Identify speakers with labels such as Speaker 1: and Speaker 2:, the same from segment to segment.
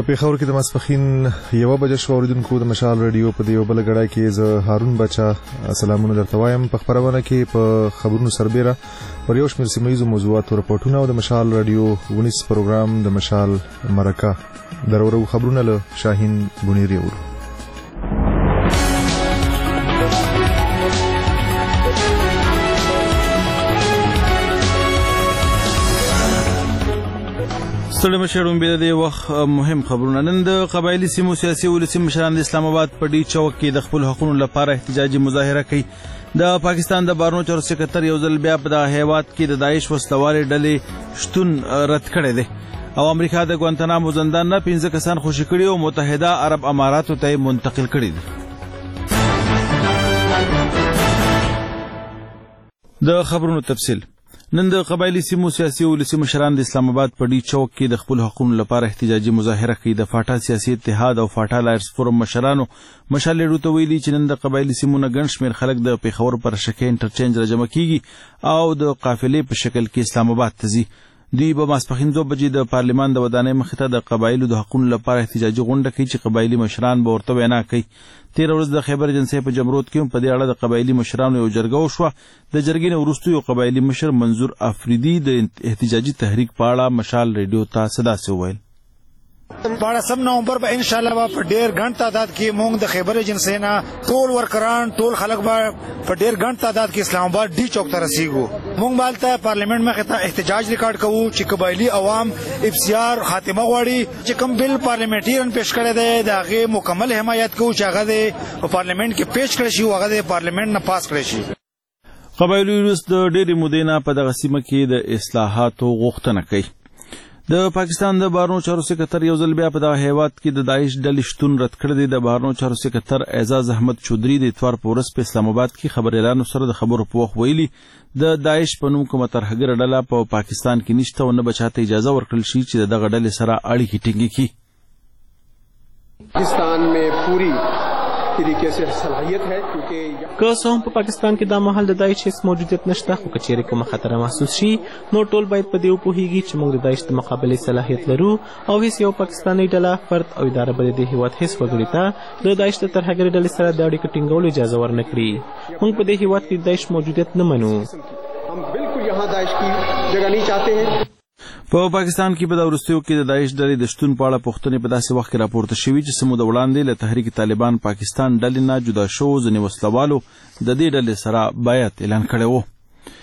Speaker 1: په پیښور کې د ماسپښین 1 بجې شو اوریدونکو د مشال رادیو په دیو بل غړای کې ز هارون بچا سلامونه درته وایم. په خبرونه کې په خبرونو سربېره پر یو شمېر سیمه‌ییزو موضوعاتو راپورټونه او د مشال رادیو ونیس پروګرام د مشال مرکه درورو خبرونه له شاهین بونیری ورو.
Speaker 2: ستړي مشرون به د وخت مهم خبرونه. نن د قبایلی سیمو سیاسي ولسی مشران د اسلام آباد په ډی چوک کې د خپل حقوقو لپاره احتجاجي مظاهره کوي. د پاکستان د بارنو چارو سکرټر یو ځل بیا په د هیواد کې د داعش وسلوالې ډلې شتون رد کړی دی او امریکا د ګوانتانامو زندان نه 15 کسان خوشي کړي او متحده عرب اماراتو ته منتقل کړي دي. د خبرونو تفصیل. نن د قبایلی سیمو سیاسي ولسی مشران د اسلام آباد په ډی چوک کې د خپل حقوقو لپاره احتجاجي مظاهره کوي. د فاټا سیاسي اتحاد او فاټا لایرز فورم مشرانو مشالې ته ویلي چې نن د قبایلی سیمو نه ګڼ شمېر خلک د پیښور پر شکه انټرچینج راجمع کیږي او د قافلې په شکل کې اسلام آباد ته ځي. دوی به ماسپښین 2 بجې د پارلیمان د ودانۍ مخې ته د قبایلو د حقوقو لپاره احتجاجي غونډه کوي چې قبایلی مشران به ورته وینا کوي. 13 ورځ د خیبر ایجنسۍ په جمرود کې په دې اړه د قبایلی مشرانو یو جرګه وشوه. د جرګې نه وروسته یو قبایلی مشر منظور افریدي د احتجاجي تحریک په اړه مشال ریډیو ته صداسې وویل.
Speaker 3: 12 نومبر په ان شاء الله په ډیر غن تعداد کې مونږ د خیبر ایجنسی نه ټول ورکران ټول خلک په ډیر غن تعداد کې اسلام آباد ډی چوک ته رسیدو. مونږ بالته پارلیمنت مخې ته احتجاج ریکارډ کوو چې قبایلی عوام افسیار خاتمه غواړي چې کوم بل پارلیمنټریان پیش کړی دی د هغه مکمل حمایت کوو چې هغه د پارلیمنت کې پیش کړی شي او هغه د پارلیمنت نه پاس کړی شي.
Speaker 2: قبایلی روس د ډېرې مودې نه په دغه سیمه کې د اصلاحاتو غوښتنه کوي. د پاکستان د بارنو چارو سکرټر یو ځل بیا په دغه هیواد کې د داعش ډلې شتون رد کړی دی. د بارنو چارو سکرټر اعزاز احمد چودري د اتوار په ورځ په اسلام آباد کې خبريالانو سره د خبرو په وخت ویلي د داعش په نوم کومه ترهګره ډله په پاکستان کې نشته او نه به چاته اجازه ورکړل شي چې دغه ډلې سره اړیکې ټینګې کړي.
Speaker 4: پاکستان में पूरी तरीके से صلاحیت है क्योंकि
Speaker 5: که څه هم په پاکستان کې دا مهال د داعش هیڅ موجودیت نشته خو که چیرې کومه خطر محسوس شي نو ټول باید په دې وپوهیږي چې موږ د داعش د مقابلې صلاحیت لرو او هیڅ یو پاکستاني ډله فرد او اداره به د دې هیواد هیڅ وګړي ته د داعش د ترهګرۍ ډلې سره د اړیکو ټینګولو اجازه ورنه کړي. موږ په دې هیواد کې د داعش موجودیت نه منو.
Speaker 4: हम बिल्कुल यहाँ दाइश की जगह नहीं चाहते हैं.
Speaker 2: په پاکستان کې په دا وروستیو کې د داعش ډلې د شتون په اړه پوښتنې په داسې وخت کې راپورته شوي چې سمو د وړاندې له تحریک طالبان پاکستان ډلې نه جدا شوو ځینې وسلوالو د دې ډلې سره بیعت اعلان کړی و.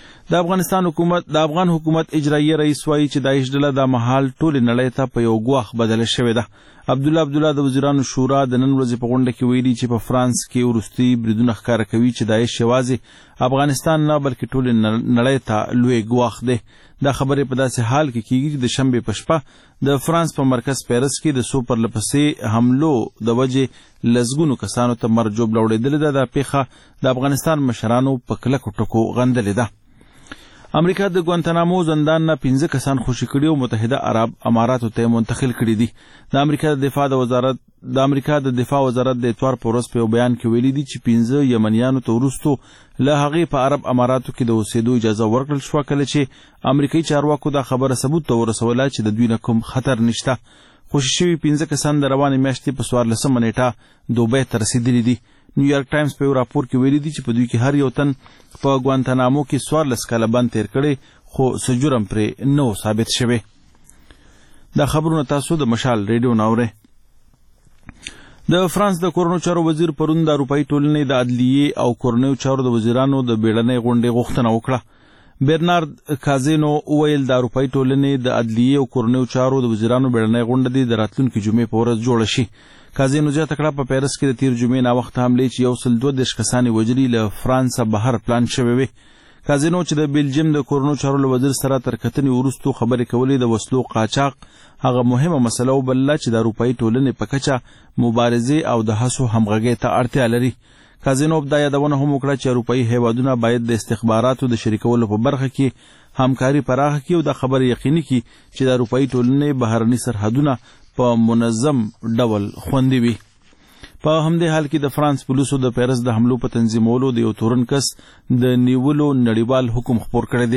Speaker 2: د افغان حکومت اجرایي رئیس وایي چې داعش ډله دا مهال ټولې نړۍ ته په یو ګواښ بدله شوې ده. عبدالله د وزیرانو شورا د نن ورځې په غونډه کې ویلي چې په فرانس کې وروستي بریدونه ښکاره کوي چې داعش یوازې افغانستان نه بلکې ټولې نړۍ ته لوی ګواښ دی. دا خبرې په داسې حال کې کیږي چې د شنبې په شپه د فرانس په مرکز پیرس کې د څو پرلپسې حملو د وجې لسګونو کسانو ته مرګ ژوبله وړېدلې ده. دا پیښه د افغانستان مشرانو په کلکو ټکو غندلې ده. امریکا د ګوانتانامو زندان نه 15 کسان خوشي کړي او متحده عرب اماراتو ته منتقل کړي دي. د امریکا د دفاع وزارت د اتوار په ورځ په یو بیان کې ویلي دي چې 15 یمنیانو ته وروستو له هغې په عرب اماراتو کې د اوسېدو اجازه ورکړل شوه کله چې امریکایي چارواکو دا خبره ثبوت ته ورسوله چې د دوی نه کوم خطر نشته. خوشي شوي 15 کسان د روانې میاشتې په 14 نیټه دوبۍ ته رسېدلي دي. نیویارک ټایمز په یو راپور کې ویلي دي چې په دوی کې هر یو تن په ګوانتانامو کې 14 کاله بند تیر کړی خو څه جرم پرې نه و ثابت شوی. دا خبرونه تاسو د مشال ریډیو نه اورئ. د فرانس د کورونو چارو وزیر پرون د اروپایي ټولنې د عدلیې او کورنیو چارو د وزیرانو د بیړنۍ غونډې غوښتنه وکړه. برنارد کازینو وویل د اروپایي ټولنې د عدلیې او کورنیو چارو د وزیرانو بیړنۍ غونډه دې د راتلونکي جمعې په ورځ جوړه شي. کازینو زیاته کړه په پیرس کې د تیر جمعې ناوخته حملې چې 132 کسانې وژلي له فرانسه بهر پلان شوې وې. کازینو چې د بیلجیم د کورنیو چارو له وزیر سره تر کتنې وروستو خبرې کولې د وسلو قاچاق هغه مهمه مسله وبلله چې د اروپایي ټولنې په کچه مبارزې او د هڅو همغږۍ ته اړتیا لري. کازینو دا یادونه هم وکړه چې اروپایي هیوادونه باید د استخباراتو د شریکولو په برخه کې همکاري پراخه کړي او دا خبره یقیني کړي چې د اروپایي ټولنې بهرني سرحدونه په منظم ډول خوندي وي. په همدې حال کې د فرانس پولیسو د پیرس د حملو په تنظیمولو د یو تورن کس د نیولو نړیوال حکم خپور کړی دی.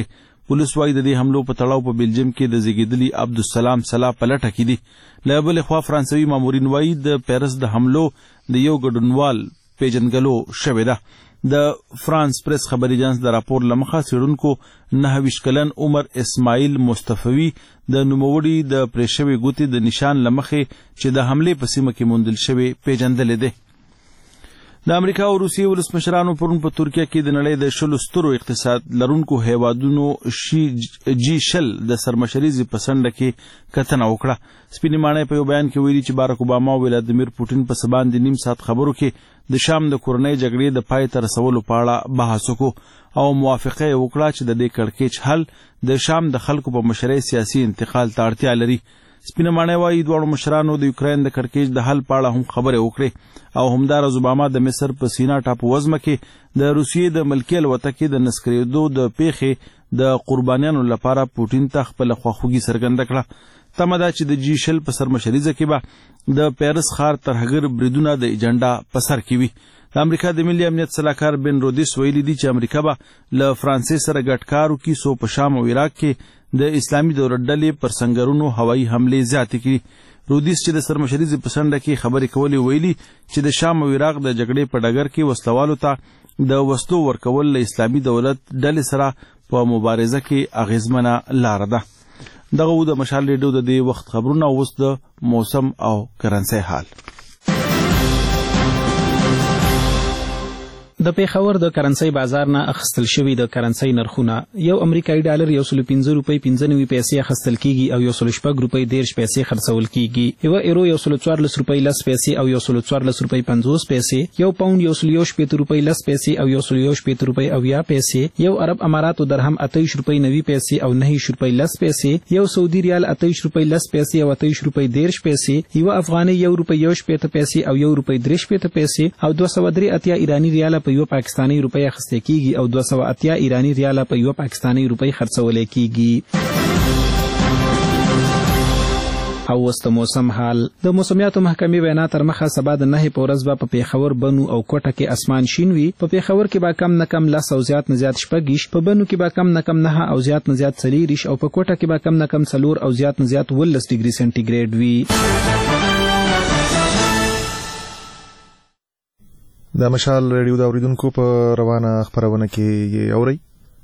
Speaker 2: پولیس وايي د دې حملو په تړاو په بلجیم کې د زیږیدلي عبدالسلام سلا په لټه کې دي. له بلې خوا فرانسوي مامورین وايي د پیرس د حملو د یو ګډونوال پیژندګلو شوې ده. د فرانس پریس خبري اژانس د راپور له مخه څېړونکو 29 کلن عمر اسماعیل مصطفوي د نوموړي د پرې شوې ګوتې د نشان له مخې چې د حملې په سیمه کې موندل شوې پیژندلې ده. د امریکا او روسیې ولسمشرانو پرون په ترکیه کې د نړۍ د 10 سترو اقتصاد لرونکو هیوادونو G20 د سرمشریزې په څنډه کې کتنه وکړه. سپینې ماڼۍ په یو بیان کې ویلي چې بارک اوباما او ولادیمیر پوټین په څه باندې نیم ساعت خبرو کې د شام د کورنۍ جګړې د پای ته رسولو په اړه بحث وکړو او موافقه یې وکړه چې د دې کړکېچ حل د شام د خلکو په مشرۍ سیاسي انتقال ته اړتیا لري. سپینه ماڼۍ وايي دواړو مشرانو د یوکرین د کړکېچ د حل په اړه هم خبرې وکړې او همداراز اوباما د مصر په سینا ټاپو وزمه کې د روسیې د ملکي الوتکې د نسکرېدو د پیښې د قربانیانو لپاره پوټین ته خپله خواخوږي څرګنده کړه. تمه ده چې د G20 په سرمشریزه کې به د پیرس ښار ترهګر بریدونه د ایجنډا په سر کې وي. د امریکا د ملي امنیت سلاکار بن رودیس ویلي دي چې امریکا به له فرانسې سره ګډ کار وکړي څو په شام او عراق کې د اسلامي دولت ډلې پر سنګرونو هوایي حملې زیاتې کړي. رودیس چې د سرمشریزې په څنډه کې خبرې کولې ویلي چې د شام او عراق د جګړې په ډګر کې وسلوالو ته د وسلو ورکول له اسلامي دولت ډلې سره په مبارزه کې اغیزمنه لاره ده. دغه و د مشال ریډیو د دې وخت خبرونه. اوس د موسم او کرنسۍ حال.
Speaker 6: د پیښور د کرنسۍ بازار نه اخیستل شوي د کرنسۍ نرخونه یو امریکایي ډالر 115 روپۍ 95 پیسې اخیستل کیږي او 116 روپۍ 13 پیسې خرڅول کیږي. یو ایرو 114 روپۍ 10 پیسې او 114 روپۍ 50 پیسې. یو پاوند 117 روپۍ 10 پیسې او 117 روپۍ 90 پیسې. یو عرب اماراتو درهم 28 روپۍ 90 پیسې او 9 روپۍ 10 پیسې. یو سعودي ریال 28 روپۍ 10 پیسې او 28 روپۍ 13 پیسې. یو افغاني 1 روپۍ 18 پیسې او 1 روپۍ 13 پیسې او 283 ایرانی ریال په یو پاکستانی روپۍ اخیستل کیږي او 280 ایرانی ریال په یو پاکستانی روپۍ خرڅول کیږي. او اوس د موسم حال. د موسمیاتو محکمې وینا تر مخه سبا د 9 په ورځ به په پیښور، بنو او کوټه کې اسمان شین وي. په پیښور کې به کم نه کم 10 او زیات نه زیات 6، په بنو کې به کم نه کم 9 او زیات نه زیات 4 او په کوټه کې به کم نه کم 4 او زیات نه زیات 12 ډیګري سنټیګریډ وي.
Speaker 1: د مشال ریډیو د اوریدونکو په روانه خبرونه کې اوري.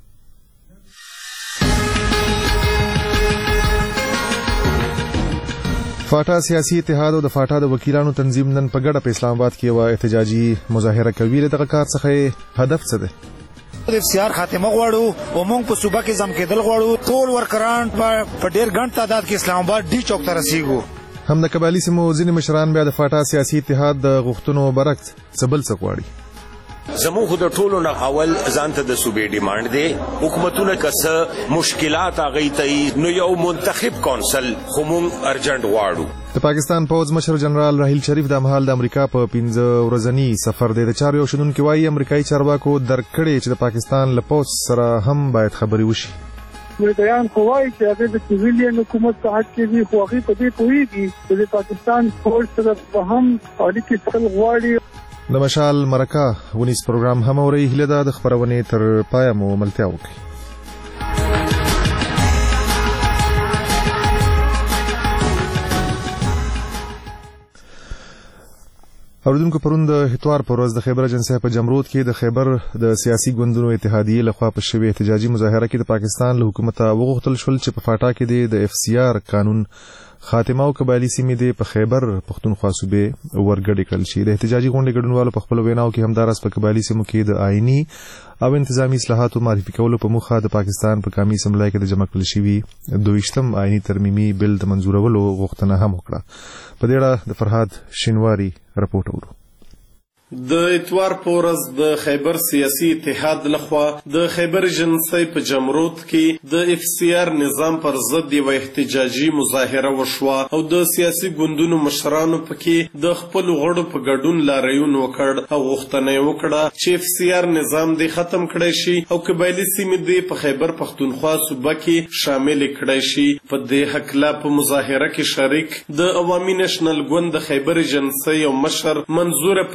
Speaker 1: فاټا سیاسي اتحاد او د فاټا د وکیلانو تنظیم نن په ګډه په اسلام آباد کې یو احتجاجي مظاهره کوي. دغه کار څخه هدف څه دی؟
Speaker 3: د FCR خاتمه غواړو او موږ په صوبه کې ځم کېدل غواړو. ټول ورکران په ډېر ګڼ تعداد کې اسلام آباد ډي چوک ته رسیږو.
Speaker 1: هم د قبایلي سیمو ځینې مشران بیا د فاټا سیاسي اتحاد د غوښتنو برعکس څه بل څه غواړي.
Speaker 7: زموږ د ټولو نه اول ځان ته د صوبې ډیمانډ دی. حکومتونه که څه مشکلات هغوی ته نو یو منتخب کونسل خو موږ ارجنټ غواړو.
Speaker 1: د پاکستان پوځ مشر جنرال راحیل شریف د مهال د امریکا په 15 ورځنی سفر دی. د چارو شنونکو وايي امریکایي چارواکو درک کړي چې د پاکستان له پوځ سره هم باید خبرې وشي.
Speaker 8: بیان کوي چې هغه د سیویلین حکومت په حق کې دی، خو هغه په دې پوهیږي چې د پاکستان فوج سره په هم اړیکې ساتل غواړي.
Speaker 1: د مشال مرکه ونیس پروګرام هم اوري. هله د خبرونه تر پای مو ملتیا وکړي. اوریدونکو پرون د اتوار پر ورځ د خیبر اجنسی په جمرود کې د خیبر د سیاسي ګوندونو اتحادیې لخوا په شوی احتجاجي مظاهره کې د پاکستان له حکومت وغوښتل شول چې په فاټا کې د FCR قانون خاتمه او قبایلی سیمې د په خیبر پختونخوا صوبې ورګډې کړل شي. د احتجاجي غونډې ګډونوالو په خپل ویناو کې همدارس په قبایلی سیمو کې د آئینی او انتظامی اصلاحاتو معرفي کولو په موخه د پاکستان په قومي اسمبلی کې د جمع کړل شوي 22م آئینی ترمیمي بل د منظورولو غوښتنه هم وکړه. په دې اړه د فرهاد شینواری رپورټ اورو.
Speaker 9: د اتوار په ورځ د خیبر سیاسي اتحاد لخوا د خیبر اجنسی په جمرود کې د FCR نظام پر ضد یو احتجاجي مظاهره وشوه او د سیاسي ګوندونو مشرانو پکې د خپل غړو په ګډون لاریون وکړ او غوښتنه وکړه چې FCR نظام دې ختم کړی شي او قبایلی سیمې دې په خیبر پختونخوا صوبه کې شامل کړی شي. په دې حکله په مظاهره کې شریک د عوامي نېشنل ګوند د خیبر اجنسی او مشر منظور پردي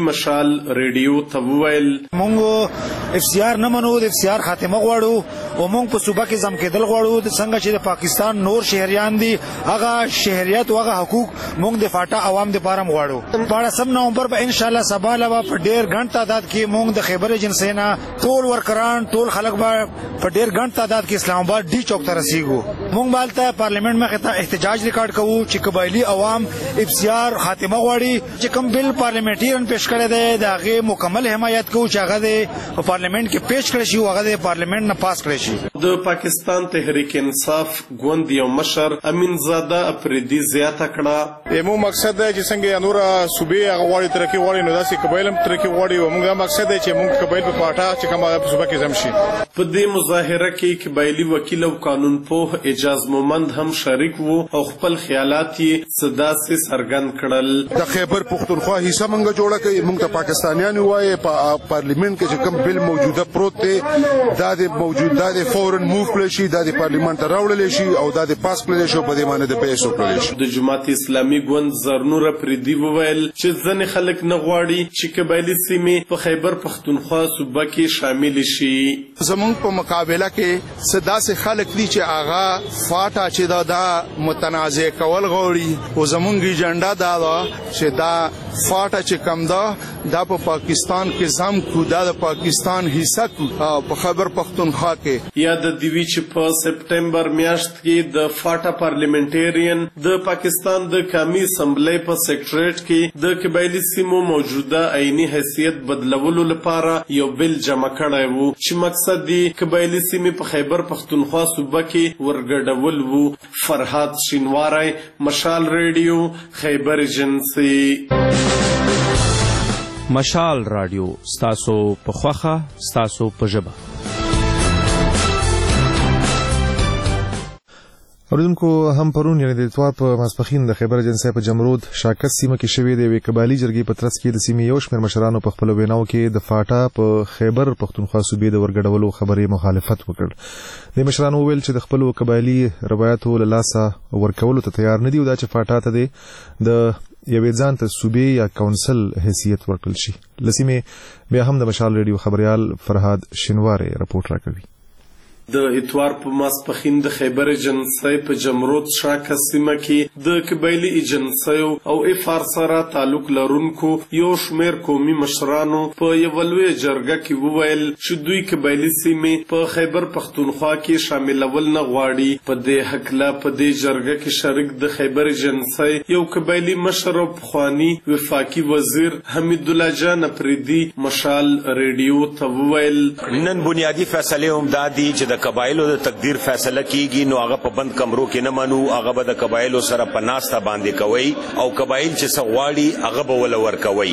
Speaker 9: مشال ریډیو ته وویل
Speaker 3: مونږ اف سی آر نه منو، د اف سی آر خاتمه غواړو او مونږ په صوبه کې ځم کېدل غواړو. څنګه چې د پاکستان نور شهریان دي هغه شهریت او هغه حقوق مونږ د فاټا عوام د پاره غواړو. 12 نومبر په ان شاء الله سبا لوا په ډیر غن تعداد کې مونږ د خیبر ایجنسی نه ټول ورکران ټول خلک په ډیر غن تعداد کې اسلام آباد ډی چوک ته رسیدو. مونږ بالته پارلیمنت مخ ته احتجاج ریکارډ کوو چې قبایلی عوام اف سی آر خاتمه غواړي. چې کوم بل پارلیمنټریان پیش کړی دی دا غي مکمل حمایت کوو چې هغه د پارلیمنت کې پیش کړی شي او هغه د پارلیمنت نه پاس کړی شي.
Speaker 9: د پاکستان تحریک انصاف ګوند یو مشر امین زاده افریدي زیاته کړه
Speaker 10: مو مقصد دی چې څنګه نور صوبې هغه غواړي ترقي غواړي نو داسې قبایل هم ترقي غواړي او موږ مقصد دی چې موږ قبایل په پاټا چې کومه صوبه کې زم شي.
Speaker 9: په دې مظاهره کې قبایلی وکیل او قانون پوه اعجاز مومند هم شریک وو او خپل خیالات یې صداسې څرګند کړل.
Speaker 11: د خیبر پختونخوا حصہ موږ جوړه کړې موږ ته پاکستانیان وایي په پارلیمنت کې چې کوم بل موجوده پروت دی دا د موجوده د فورن موو کړی شي دا د پارلیمنت ته راوړل شي او دا د پاس کړل شي په دې معنی د پیسو کړل شي.
Speaker 9: د جماعت اسلامي ګوند زرنور افریدي وویل چې ځنې خلک نه غواړي چې قبایلی سیمې په خیبر پختونخوا صوبه کې شامل شي.
Speaker 11: زمونږ په مقابله کې صداسې خلک دي چې هغه فاټا چې دا متنازع کول غواړي او زمونږ ایجنډا دا ده چې دا فاټا چې کم ده دا په پاکستان کې ځم کو دا د پاکستان حصہ کو په خیبر پختونخوا کې.
Speaker 9: یاد دی وی چې په سپټمبر میاشت کې د فاټا پارلیمنټریان د پاکستان د قومي اسمبلی په سیکریټریټ کې د قبایلی سیمو موجوده عیني حیثیت بدلولو لپاره یو بل جمع کړی وو چې مقصد دی قبایلی سیمې په خیبر پختونخوا صوبه کې ورګډول وو. فرهاد شینواری مشال ریډیو خیبر ایجنسی.
Speaker 12: مشال رادیو ستاسو په خوخه ستاسو په ژبه.
Speaker 1: اوریدونکو هم پرون یعنی د اتوار په ماسپخین د خیبر ایجنسی په جمرود شاکس سیمه کې شوې د قبایلی جرګې په ترڅ کې د سیمې یو شمېر مشرانو په خپل ویناو کې د فاټا په خیبر پختونخوا صوبې د ورګډولو خبرې مخالفت وکړ. د مشرانو ویل چې د خپل قبایلی روایتو له لاسه ورکولو ته تیار نه دي او دا چې فاټا ته د یوې ځان ته صوبې یا کونسل حیثیت ورکړل شي. لسیمه بیا هم د مشال ریډیو خبريال فرهاد شینواری رپورټ راکوي.
Speaker 9: د اتوار په ماسپخین د خیبر ایجنسی په جمرود شاکس سیمه کې د قبایلی ایجنسیو او اف آر سره تعلق لرونکو یو شمېر قومي مشرانو په یوه لویه جرګه کې وویل چې دوی قبایلی سیمې په خیبر پختونخوا کې شاملول نه غواړي. په دې هکله په دې جرګه کې شریک د خیبر ایجنسی یو قبایلی مشر او پخواني وفاقي وزیر حمید الله جان افریدي مشال ریډیو ته وویل
Speaker 7: نن بنیادی فیصله هم دادي چې د قبایلو د تقدیر فیصله کیږي نو هغه په بند کمرو کې نه منو هغه به د قبایلو سره په ناسته باندې کوي او قبایل چې سغواړي هغه به ول ورکوي.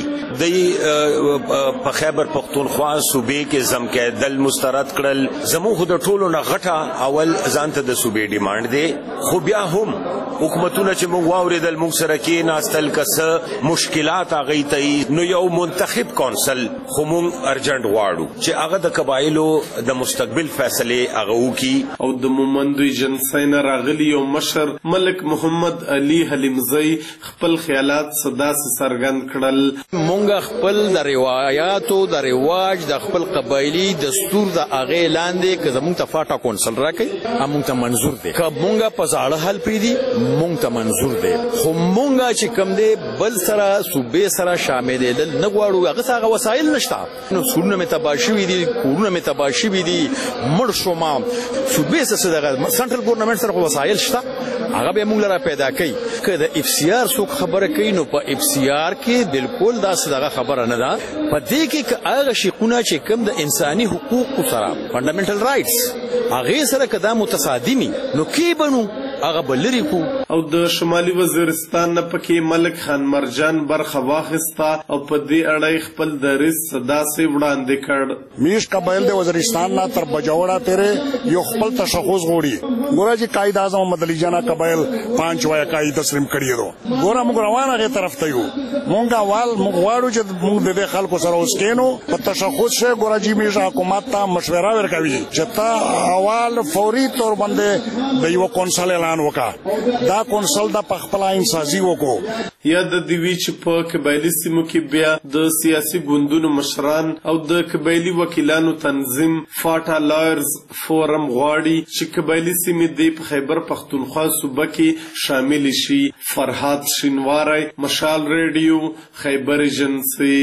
Speaker 7: د په خیبر پختونخوا صوبې کې زم کېدل مسترد کړل. زمو خو د ټولو نه غټه اول ځانته د صوبې ډیماند دی خو بیا هم حکومتونه چې موږ واوریدل موږ سره کې ناستل کس مشکلات هغه ته نو یو منتخب کونسل خو موږ ارجنټ غواړو چې هغه د قبایلو د مستقبل فیصله
Speaker 9: او د مومندوی جنسی نه راغلی یو مشر ملک محمد علي حلیمزی خپل خیالات صداسې څرګند کړل.
Speaker 13: مونږ خپل د روایاتو د رواج د خپل قبایلی دستور د هغې لاندې که زمونږ ته فاټا کونسل راکړي مونږ ته منظور دی. که مونږ په زاړه حال پرېږدي مونږ ته منظور دی خو مونږ چې کوم دی بل سره صوبې سره شاملېدل نه غواړو. هغه څه هغه وسایل نشته نو سورونه مې تباه شوي دي کورونه مې تباه شوي دي مړ شوم صوبې سره دغه سنټرل ګورنمنت سره وسایل شته هغه به موږ لپاره پیدا کړي. که د اف سی آر څوک خبره کوي نو په اف سی آر کې بالکل داسې دغه خبره نه ده. په دې کې هغه شیقونه چې کوم د انساني حقوقو سره فنډامنټل رائټس هغه سره کدا متصادمي نو کې بنو هغه بلری کو.
Speaker 9: او د شمالي وزیرستان نه پکې ملک خان مرجان برخه واخستا او په دې اړه خپل دریس صداسې وړاندې کړ.
Speaker 14: میش قبایل د وزیرستان نه تر بجوړه تیرې یو خپل تشخص غوړي ګوره چې قائد اعظم محمد علي جان قبایل 5 وای قائد تسلیم کړی دو ګوره موږ روانه غي طرف ته یو مونږه وال موږ واړو چې موږ د خلکو سره اوس کینو په تشخص شه ګوره چې میش حکومت ته مشوره ورکوي چې تا اول فوري تور باندې د یو کونسل اعلان وکا دا کونسل د پخپل انسازي وکړو.
Speaker 9: یا د دوی چې په قبایلي سیمو کې بیا د سیاسي ګوندونو مشران او د قبایلي وکیلانو تنظیم فاټا لایرز فورم غواړي چې قبایلي سیمې د خیبر پختونخوا صوبه کې شامل شي. فرهاد شینواری، مشال ریډیو، خیبر ایجنسی.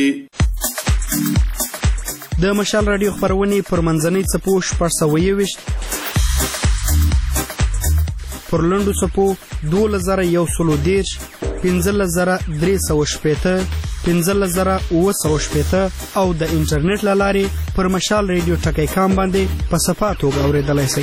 Speaker 15: د مشال رادیو خبرونه پر منځنۍ څپو 620 پر لنډو څپو 2110 15315 15715 او د انټرنیټ له لارې پر مشال ریډیو ټکی کام باندې په صفه توګه اورېدلای شئ.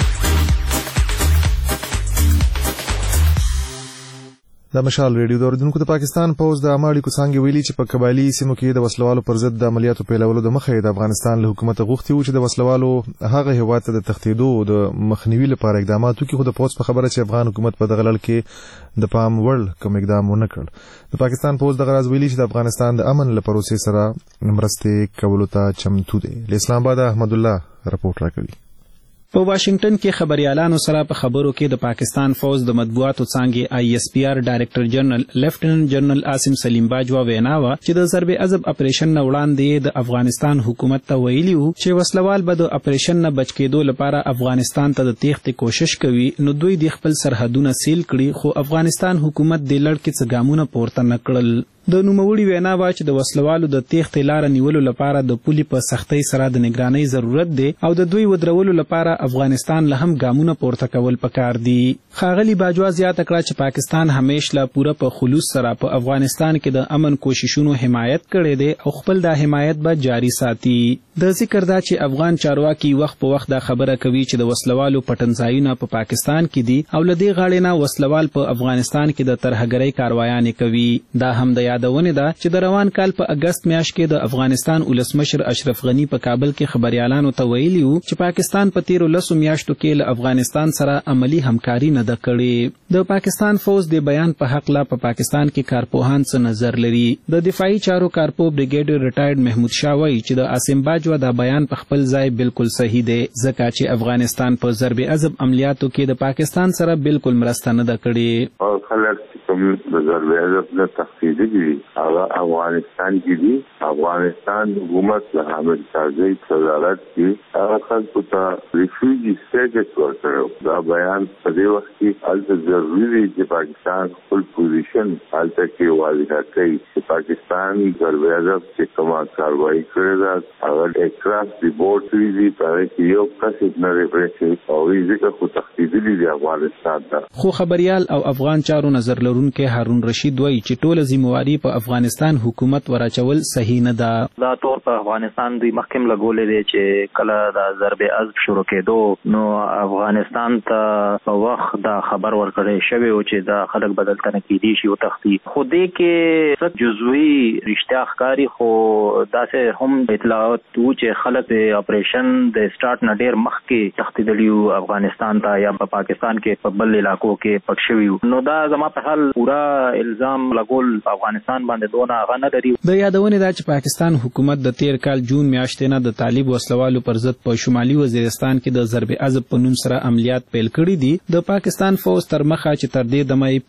Speaker 1: د مشال ریډیو د اوریدونکو د پاکستان پوز د عامه اړیکو څانګې ویلي چې په قبایلي سیمو کې د وسلوالو پر ضد د عملیاتو پیلولو د مخې د افغانستان له حکومت غوښتي وو چې د وسلوالو هغه هیواد ته د تښتېدو د مخنیوي لپاره اقدامات وکړي، خو د پوز په خبره چې افغان حکومت په دغه لړ کې د پام وړ کوم اقدام ونه کړ. د پاکستان پوز دغه راز ویلي چې د افغانستان د امن له پروسې سره مرستې کولو ته چمتو دی. له اسلام آباد احمد الله رپورټ راکوي.
Speaker 6: په واشنگټن کې خبريالانو سره په خبرو کې د پاکستان فوج د مطبوعاتو څانګې ISPR ډایریکټر جنرال لیفټیننټ جنرال عاصم سلیم باجوا ویناوه چې د ضرب عضب اپریشن نه وړاندې د افغانستان حکومت ته ویلي وو چې وسلوال به د اپریشن نه بچ کېدو لپاره افغانستان ته د تېښتې کوشش کوي، نو دوی د خپل سرحدونه سیل کړي، خو افغانستان حکومت د لړ کې څه ګامونه پورته نه کړل. د نوموړي وینا وا چې د وسلوالو د تېښتې لاره نیولو لپاره د پولي په سختۍ سره د نگرانۍ ضرورت دی او د دوی ودرولو لپاره افغانستان له هم ګامونه پورته کول پکار دي. ښاغلي باجوا زیاته کړه چې پاکستان همیشه لا پوره په خلوص سره په افغانستان کې د امن کوششونو حمایت کړی دی او خپل د حمایت به جاری ساتي. د ذکر دا چې افغان چارواکي وخت په وخت دا خبره کوي چې د وسلوالو پټنځایونه په پاکستان کې دي او له دې غاړې نه وسلوال په افغانستان کې د ترهګرۍ کاروایانې کوي. دا هم د یادونه ده چې د روان کال په اگست میاشت کې د افغانستان ولسمشر اشرف غنی په کابل کې خبريالانو ته ویلي وو چې پاکستان په 13 میاشتو کې له افغانستان سره عملی همکاري نه ده کړې. د پاکستان فوج د بیان په حق لا په پاکستان کې کارپوهان څه نظر لري. د دفاعي چارو کارپو بریګیډر ریټایرډ محمود شاه وایي چې د عاصم باجوا دا بیان په خپل ځای بالکل صحیح دی، ځکه چې افغانستان په ضرب عضب عملیاتو کې د پاکستان سره بالکل مرسته نه ده کړې.
Speaker 16: خلک کوم د ضرب عضب نه تخفیدي هغه افغانستان کې دي. افغانستان حکومت له حامد کارزی صدارت کې هغه خلکو ته ریفیوجی سټیټس ورکړو. دا بیان په دې وخت کې هلته ضروري دی چې پاکستان خپل پوزیشن هلته کې واضح کړي چې پاکستان ضرب عضب چې کومه کاروایي کړې ده هغه اکراس دی بورډ کړي دي په کې یو کس نه ریپریشن او ځکه خو تخفیدي دي افغانستان ته.
Speaker 6: خو خبريال او افغان چارو نظر لرونکو هارون رشید وایي چې ټوله ذمہواری په افغانستان حکومت وراچول صحیح نه ده.
Speaker 17: دا تور په افغانستان دوی مخکم لګولې دي چې کله د ضرب عضب شروع کېدو نو افغانستان ته په وخت دا خبر ورکړی شوی او چې دا خلک بدل کنه کېدي شي او تختی خو دې کې څه جزوی رښتیا ښکاری، خو داسې هم اطلاعات وو چې خلک د اپریشن د سٹارټ نه ډیر مخکې تختیدلی افغانستان ته یا په پاکستان کې په بل علاقو کې پک شوی. نو دا زما په حال پورا الزام لګول افغانستان باندې دونه هغه نه لري.
Speaker 6: د یادونه ده چې پاکستان حکومت د 13 کال جون میاشتې نه د طالب وسلوالو پر ضد په شمالي وزیرستان کې د ضرب عضب په نوم سره عملیات پیل کړي دي. د پاکستان فوج تر مخه چې تر دې دمه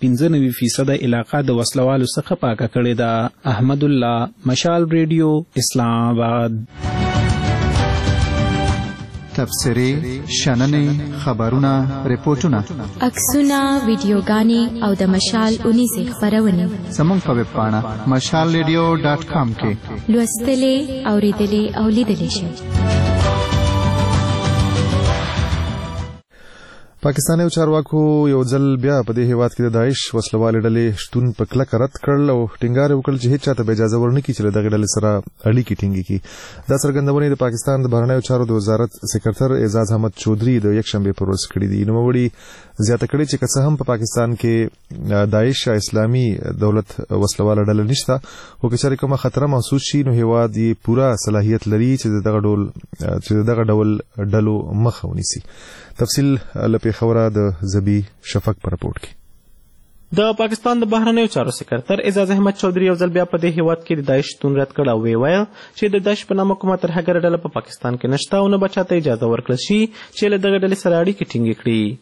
Speaker 6: 95% علاقه د وسلوالو څخه پاکه کړې ده. احمد الله، مشال ریډیو، اسلام آباد.
Speaker 18: تبصرې، شننې، خبرونه، ریپورتونه،
Speaker 19: عکسونه، ویډیوګانې او د مشال اونیزې خبرونه
Speaker 18: زموږ په ویب پاڼه mashalradio.com کې
Speaker 19: لوستلې، اوریدلې او لیدلې شئ.
Speaker 1: پاکستاني چارواکو یو ځل بیا په دې هیواد کې د داعش وسلوالې ډلې شتون په کلکه رد کړل او ټینګار وکړ چې هیڅ چاته به اجازه ورنکړي چې له دغې ډلې سره اړیکې ټینګې کړي. دا څرګندونې د پاکستان د بهرنیو چارو د وزارت سکرټر اعزاز احمد چودھری د یکشنبې پر ورځ کړي دي. نوموړي زیاته کړې چې که څه هم په پاکستان کې داعش اسلامي دولت وسلواله ډله نشته، خو که چېرې کومه خطر محسوس شي نو هیواد یې پوره صلاحیت لري چې دغه ډول ډلو مخه ونیسي. تفصیل لپاره خبره د زبی شفق پر رپورټ کې.
Speaker 5: د پاکستان د بهرنیو چارو سکرټر اعزاز احمد چودھری یو ځل بیا په دې هیواد کې د داعش شتون رد کړ او ویل چې د داعش په نامه کومه ترهګره ډله په پاکستان کې نشته او نه به چاته اجازه ورکړل شي چې له دغه ډلې سره اړیکې ټینګې کړي.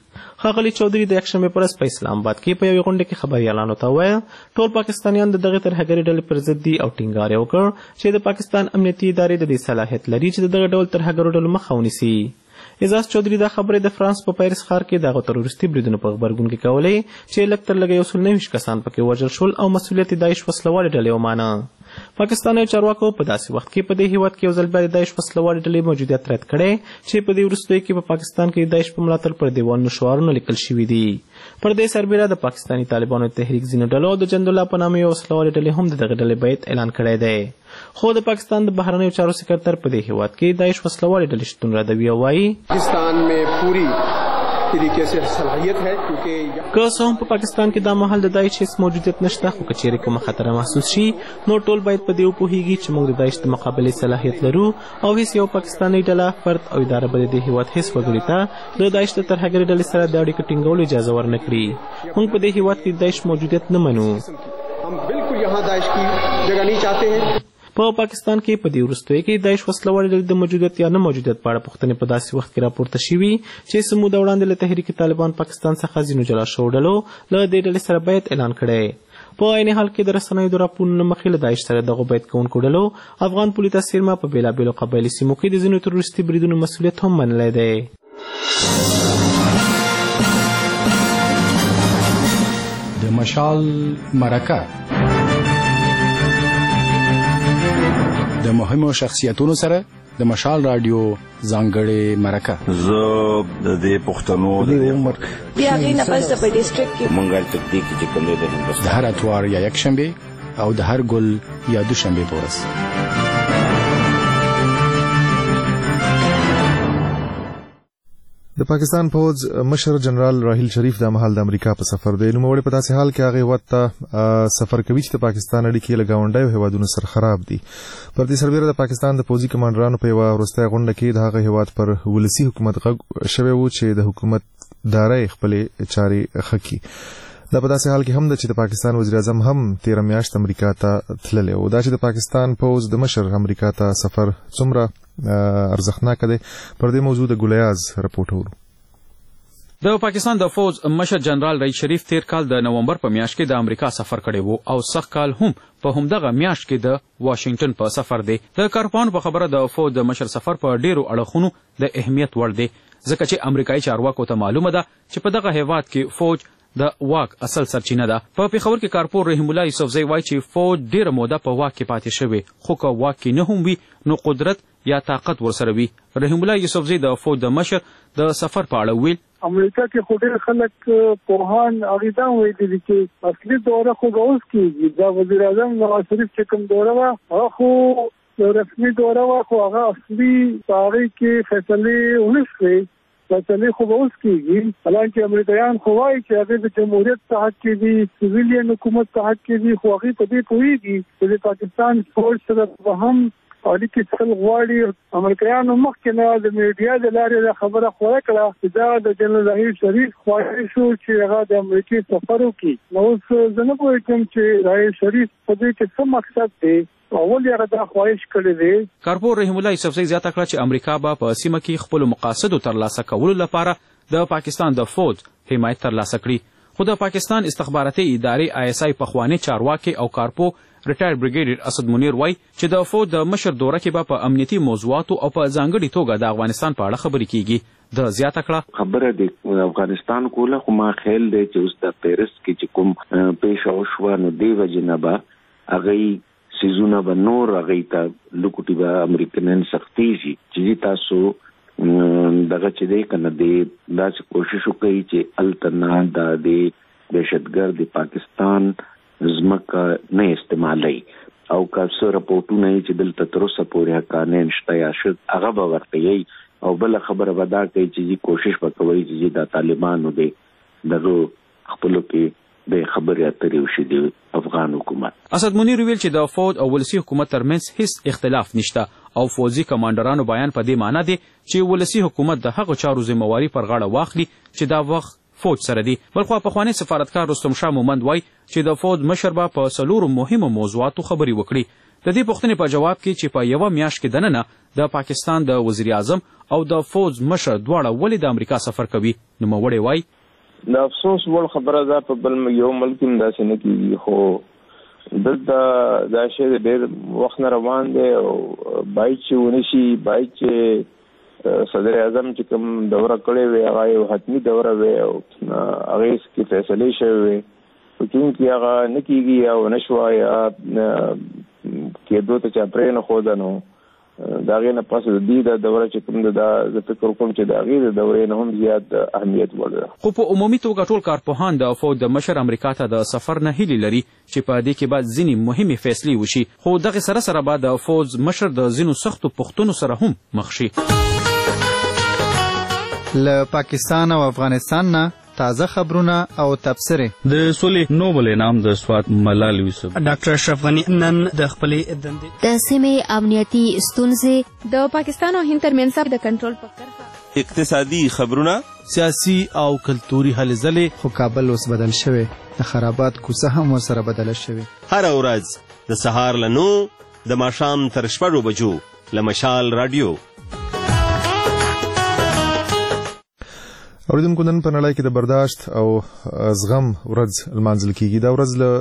Speaker 5: ښاغلي چودھري د یکشنبې په ورځ په اسلام آباد کې په یوې غونډه کې خبریالانو ته وویل ټول پاکستانیان د دغې ترهګرې ډلې پر ضد دي او ټینګار یې وکړ چې د پاکستان امنیتي ادارې د دې صلاحیت لري چې د دغه ډول ترهګرو ډلو مخه ونیسي. اعزاز چودھري دا خبرې د فرانس په پیرس ښار کې د هغو تروریستي بریدونو په غبرګون کې کولې چې لږ تر لږه 129 کسان پکې وژل شول او مسؤلیت یې داعش وسلوالې ډلې ومانه. پاکستاني چارواکو په داسې وخت کې په دې هیواد کې یو ځل بیا د داعش وسلوالې ډلې موجودیت رد کړی چې په دې وروستیو کې په پاکستان کې داعش په ملاتړ پر دیوالونو شعارونه لیکل شوي دي. پر دې سربیره د پاکستاني طالبانو تحریک ځینو ډلو د جندالله په نامه یو وسلوالې ډلې هم د دغې ډلې بیعت اعلان کړی دی. خو د پاکستان د بهرنیو چارو سکرتر په دې هیواد کې داعش وسلوالې ډلې شتون ردوي او وایي
Speaker 4: پاکستان में पूरी तरीके से صلاحیت है क्योंकि
Speaker 5: که څه هم په پاکستان کې دا مهال د داعش هیڅ موجودیت نشته خو که چیرې کومه خطر محسوس شي نو ټول باید په دې وپوهیږي چې موږ د داعش د مقابلې صلاحیت لرو او هیڅ یو پاکستاني ډله فرد او اداره به د دې هیواد هیڅ وګړي ته د داعش د ترهګرۍ ډلې سره د اړیکو ټینګولو اجازه ورنه کړي. موږ په دې هیواد کې د داعش موجودیت نه منو.
Speaker 4: हम बिल्कुल यहाँ दाइश की जगह नहीं चाहते हैं.
Speaker 5: په پاکستان کې په دې وروستیو کې داعش وسلوالې ډلې د موجودیت یا نه موجودیت په اړه پوښتنې په داسې وخت کې راپورته شوي چې څه موده وړاندې له تحریک طالبان پاکستان څخه ځینو جلا شوو ډلو له دې ډلې سره بیعت اعلان کړی. په عین حال کې د رسنیو د راپورونو مخې له داعش سره دغو بیعت کوونکو ډلو افغان پولي څیرمه په بېلابېلو قبایلي سیمو کې د ځینو تروریستي بریدونو مسؤلیت هم منلی دی.
Speaker 20: د مشال مرکه د مهمو شخصیتونو سره د مشال رادیو ځانګړې مرکه.
Speaker 21: زه د دې پښتنو د عمر
Speaker 22: بیا غي نه پس په ډیسټریکټ کې
Speaker 21: منګل تکتیک چې کوم دی
Speaker 20: د هر اتوار یا یک شنبه او د هر ګل یا دوشنبه په ورځ.
Speaker 1: د پاکستان پوز مشر جنرال راحیل شریف د مهال د امریکا په سفر دی. نوموړی په داسې حال کې هغه وخت ته سفر کوي چې د پاکستان اړیکې له ګاونډیو هیوادونو سره خراب دي. پر دې سربیره د پاکستان د پوځي کمانډرانو په یوه وروستۍ غونډه کې د هغه هیواد پر ولسي حکومت غږ شوی و چې د حکومت دارای خپلې چارې ښه کړي. دا په داسې حال کې هم ده چې د پاکستان وزیر اعظم هم 13 میاشت امریکا ته تللی و. دا چې د پاکستان پوز د مشر امریکا ته سفر څومره ارزښتناک دی پر دې موضوع د ګلیاز رپورټ ورو.
Speaker 12: د پاکستان د فوج مشر جنرال رئیس شریف تیر کال د نومبر په میاشت کې د امریکا سفر کړی وو او سږ کال هم په همدغه میاشت کې د واشنگټن په سفر دی. د کارپوهانو په خبره د فوج د مشر سفر په ډیرو اړخونو د اهمیت وړ دی ځکه چې امریکایي چارواکو ته معلومه ده چې په دغه هیواد کې فوج د واک اصل سرچینه ده. په پیښور کې کارپور رحیم الله یوسفزی وایي چې فوج ډیره موده په واک کې پاتې شوی خو که واک کې نه هم وي نو قدرت یا طاقت ورسره وي. رحیم الله یوسفزی د فوج د مشر د سفر په اړه ویل
Speaker 8: امریکا کې خو ډېر خلک پوهان هغه وایي چې اصلي دوره خو اوس کېږي. دا وزیر اعظم نواز شریف چې کوم دوره وه هغه خو رسمي دوره وه خو هغه اصلي په هغې کې فیصلې ونه شوې. فیصلې خو اوس کېږي حالانکه امریکایان خو وایي چې هغې د جمهوریت په حق کې دي سویلین حکومت په حق کې دي خو هغې په دې پوهېږي چې د پاکستان فوج سره به هم اړیکې تل غواړي. امریکایانو مخکې نه د میډیا د لارې دا خبره خوره کړه چې دا د جنرال راحیل شریف خواهش و چې هغه د امریکې سفر وکړي. نو اوس زه نه پوهېږم چې راحیل شریف په دې کې څه مقصد دی اول یې هغه دا خواهش کړی دی.
Speaker 12: کارپور رحیم الله یوسفزی زیاته کړه چې امریکا به په سیمه کې خپلو مقاصدو ترلاسه کولو لپاره د پاکستان د فوج حمایت ترلاسه کړي. خو د پاکستان استخباراتي ادارې آی اس آی پخوانی چارواکي او کارپو ریټایر بریګیډیر اسد منیر وایي چې د فوج د مشر دوره کې به په امنیتي موضوعاتو او په ځانګړي توګه د افغانستان په اړه خبرې کیږي. د زیاته کړه
Speaker 21: خبره د افغانستان کوله خو ما خیال دی چې اوس د پیرس کې چې کوم پیښه وشوه نو دې وجې نه به هغې سیزونه به نور هغې ته لوکوټي به امریکنان سختېږي چې تاسو دغه چې دی که نه دی داسې کوشش وکړي چې هلته نه دا د دهشتګرد د پاکستان ځمکه نه استعمالوي او که څه راپورټونه یې چې دلته تر اوسه پورې حقانیان شته یا شد هغه به ورته یي او بله خبره به دا کوي چې کوشش به کوي چې دا طالبانو دی دغه خپلو کې د خبرې اترې وشي د افغان حکومت.
Speaker 12: اسد منیر ویل چې د فوج او ولسي حکومت ترمنځ هیڅ اختلاف نشته او فوجي کمانډرانو بیان په دې معنی دی چې ولسي حکومت د هغو چارو ذمہواري پر غاړه واخلي چې دا وخت فوج سره دی. بلخوا پخوانی سفارتکار رستم شاه مومند وایي چې د فوج مشر به په 4 مهمو موضوعاتو خبرې وکړي. د دې پوښتنې په جواب کې چې په یوه میاشت کې دننه د پاکستان د وزیر اعظم او د فوج مشر دواړه ولې د امریکا سفر کوي نوموړی وایي
Speaker 2: د افسوس وړ خبره ده په بل یو ملک هم داسې نه کېږي، خو دلته دا شی ډېر وخت نه روان دی او باید چې ونشي، باید چې صدر اعظم چې کوم دوره کړې وي هغه یو حتمي دوره وي او هغې کې فیصلې شوې وي، خو چونکې هغه نه کېږي او نه شوه یا کېدو ته چا پرې نه ښوده نو د هغې نه پس د دې د دوره چې کوم ده زه فکر کوم چې د هغې د دورې نه هم زیات اهمیت وړ ده.
Speaker 12: خو په عمومي توګه ټول کارپوهان د فوج د مشر امریکا ته د سفر نه هیلې لري چې په دې کې به ځینې مهمې فیصلې وشي، خو دغې سره به د فوج مشر د ځینو سختو پوښتنو سره هم مخ شي.
Speaker 18: له پاکستان او افغانستان نه تازه خبرونه او تبصرې.
Speaker 3: د سولې نوبل انعام د سوات ملال یوسف.
Speaker 15: ډاکټر اشرف غنی نن د خپلې دندې
Speaker 19: د سیمې امنیتي ستونزې،
Speaker 22: د پاکستان او هند ترمنځ د کنټرول په کرښه،
Speaker 23: اقتصادي خبرونه،
Speaker 24: سیاسي او کلتوري هلې ځلې.
Speaker 18: خو کابل اوس بدل شوی، د خرابات کوڅه هم ورسره بدله شوې.
Speaker 23: هره ورځ د سهار له 9 د ماښام تر 6 بجو له مشال رادیو.
Speaker 1: اوریدونکو نن په نړۍ کې د برداشت او زغم ورځ لمانځل کیږي. دا ورځ له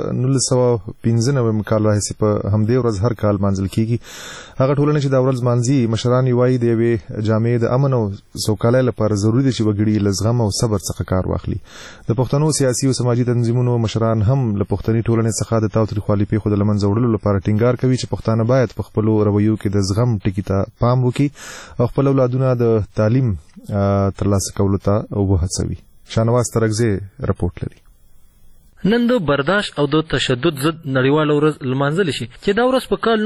Speaker 1: 1995 کال راهیسې په همدې ورځ هر کال لمانځل کیږي. هغه ټولنه چې دا ورځ لمانځي مشران یې وایي د یوې جامع د امن او سوکالۍ لپاره ضروري ده چې وګړي له زغم او صبر څخه کار واخلي. د پښتنو سیاسي او سماجي تنظیمونو مشران هم له پښتني ټولنې څخه د تاوتریخوالي پیښو د له منځه وړلو لپاره ټینګار کوي چې پښتانه باید په خپلو رویو کې د زغم ټکي ته پام وکړي او خپل اولادونه د تعلیم ترلاسه کولو ته وهڅوي. شانواز ترکزی رپورټ لري.
Speaker 25: نن د برداشت او د تشدد ضد نړیواله ورځ لمانځل شي چې دا ورځ په کال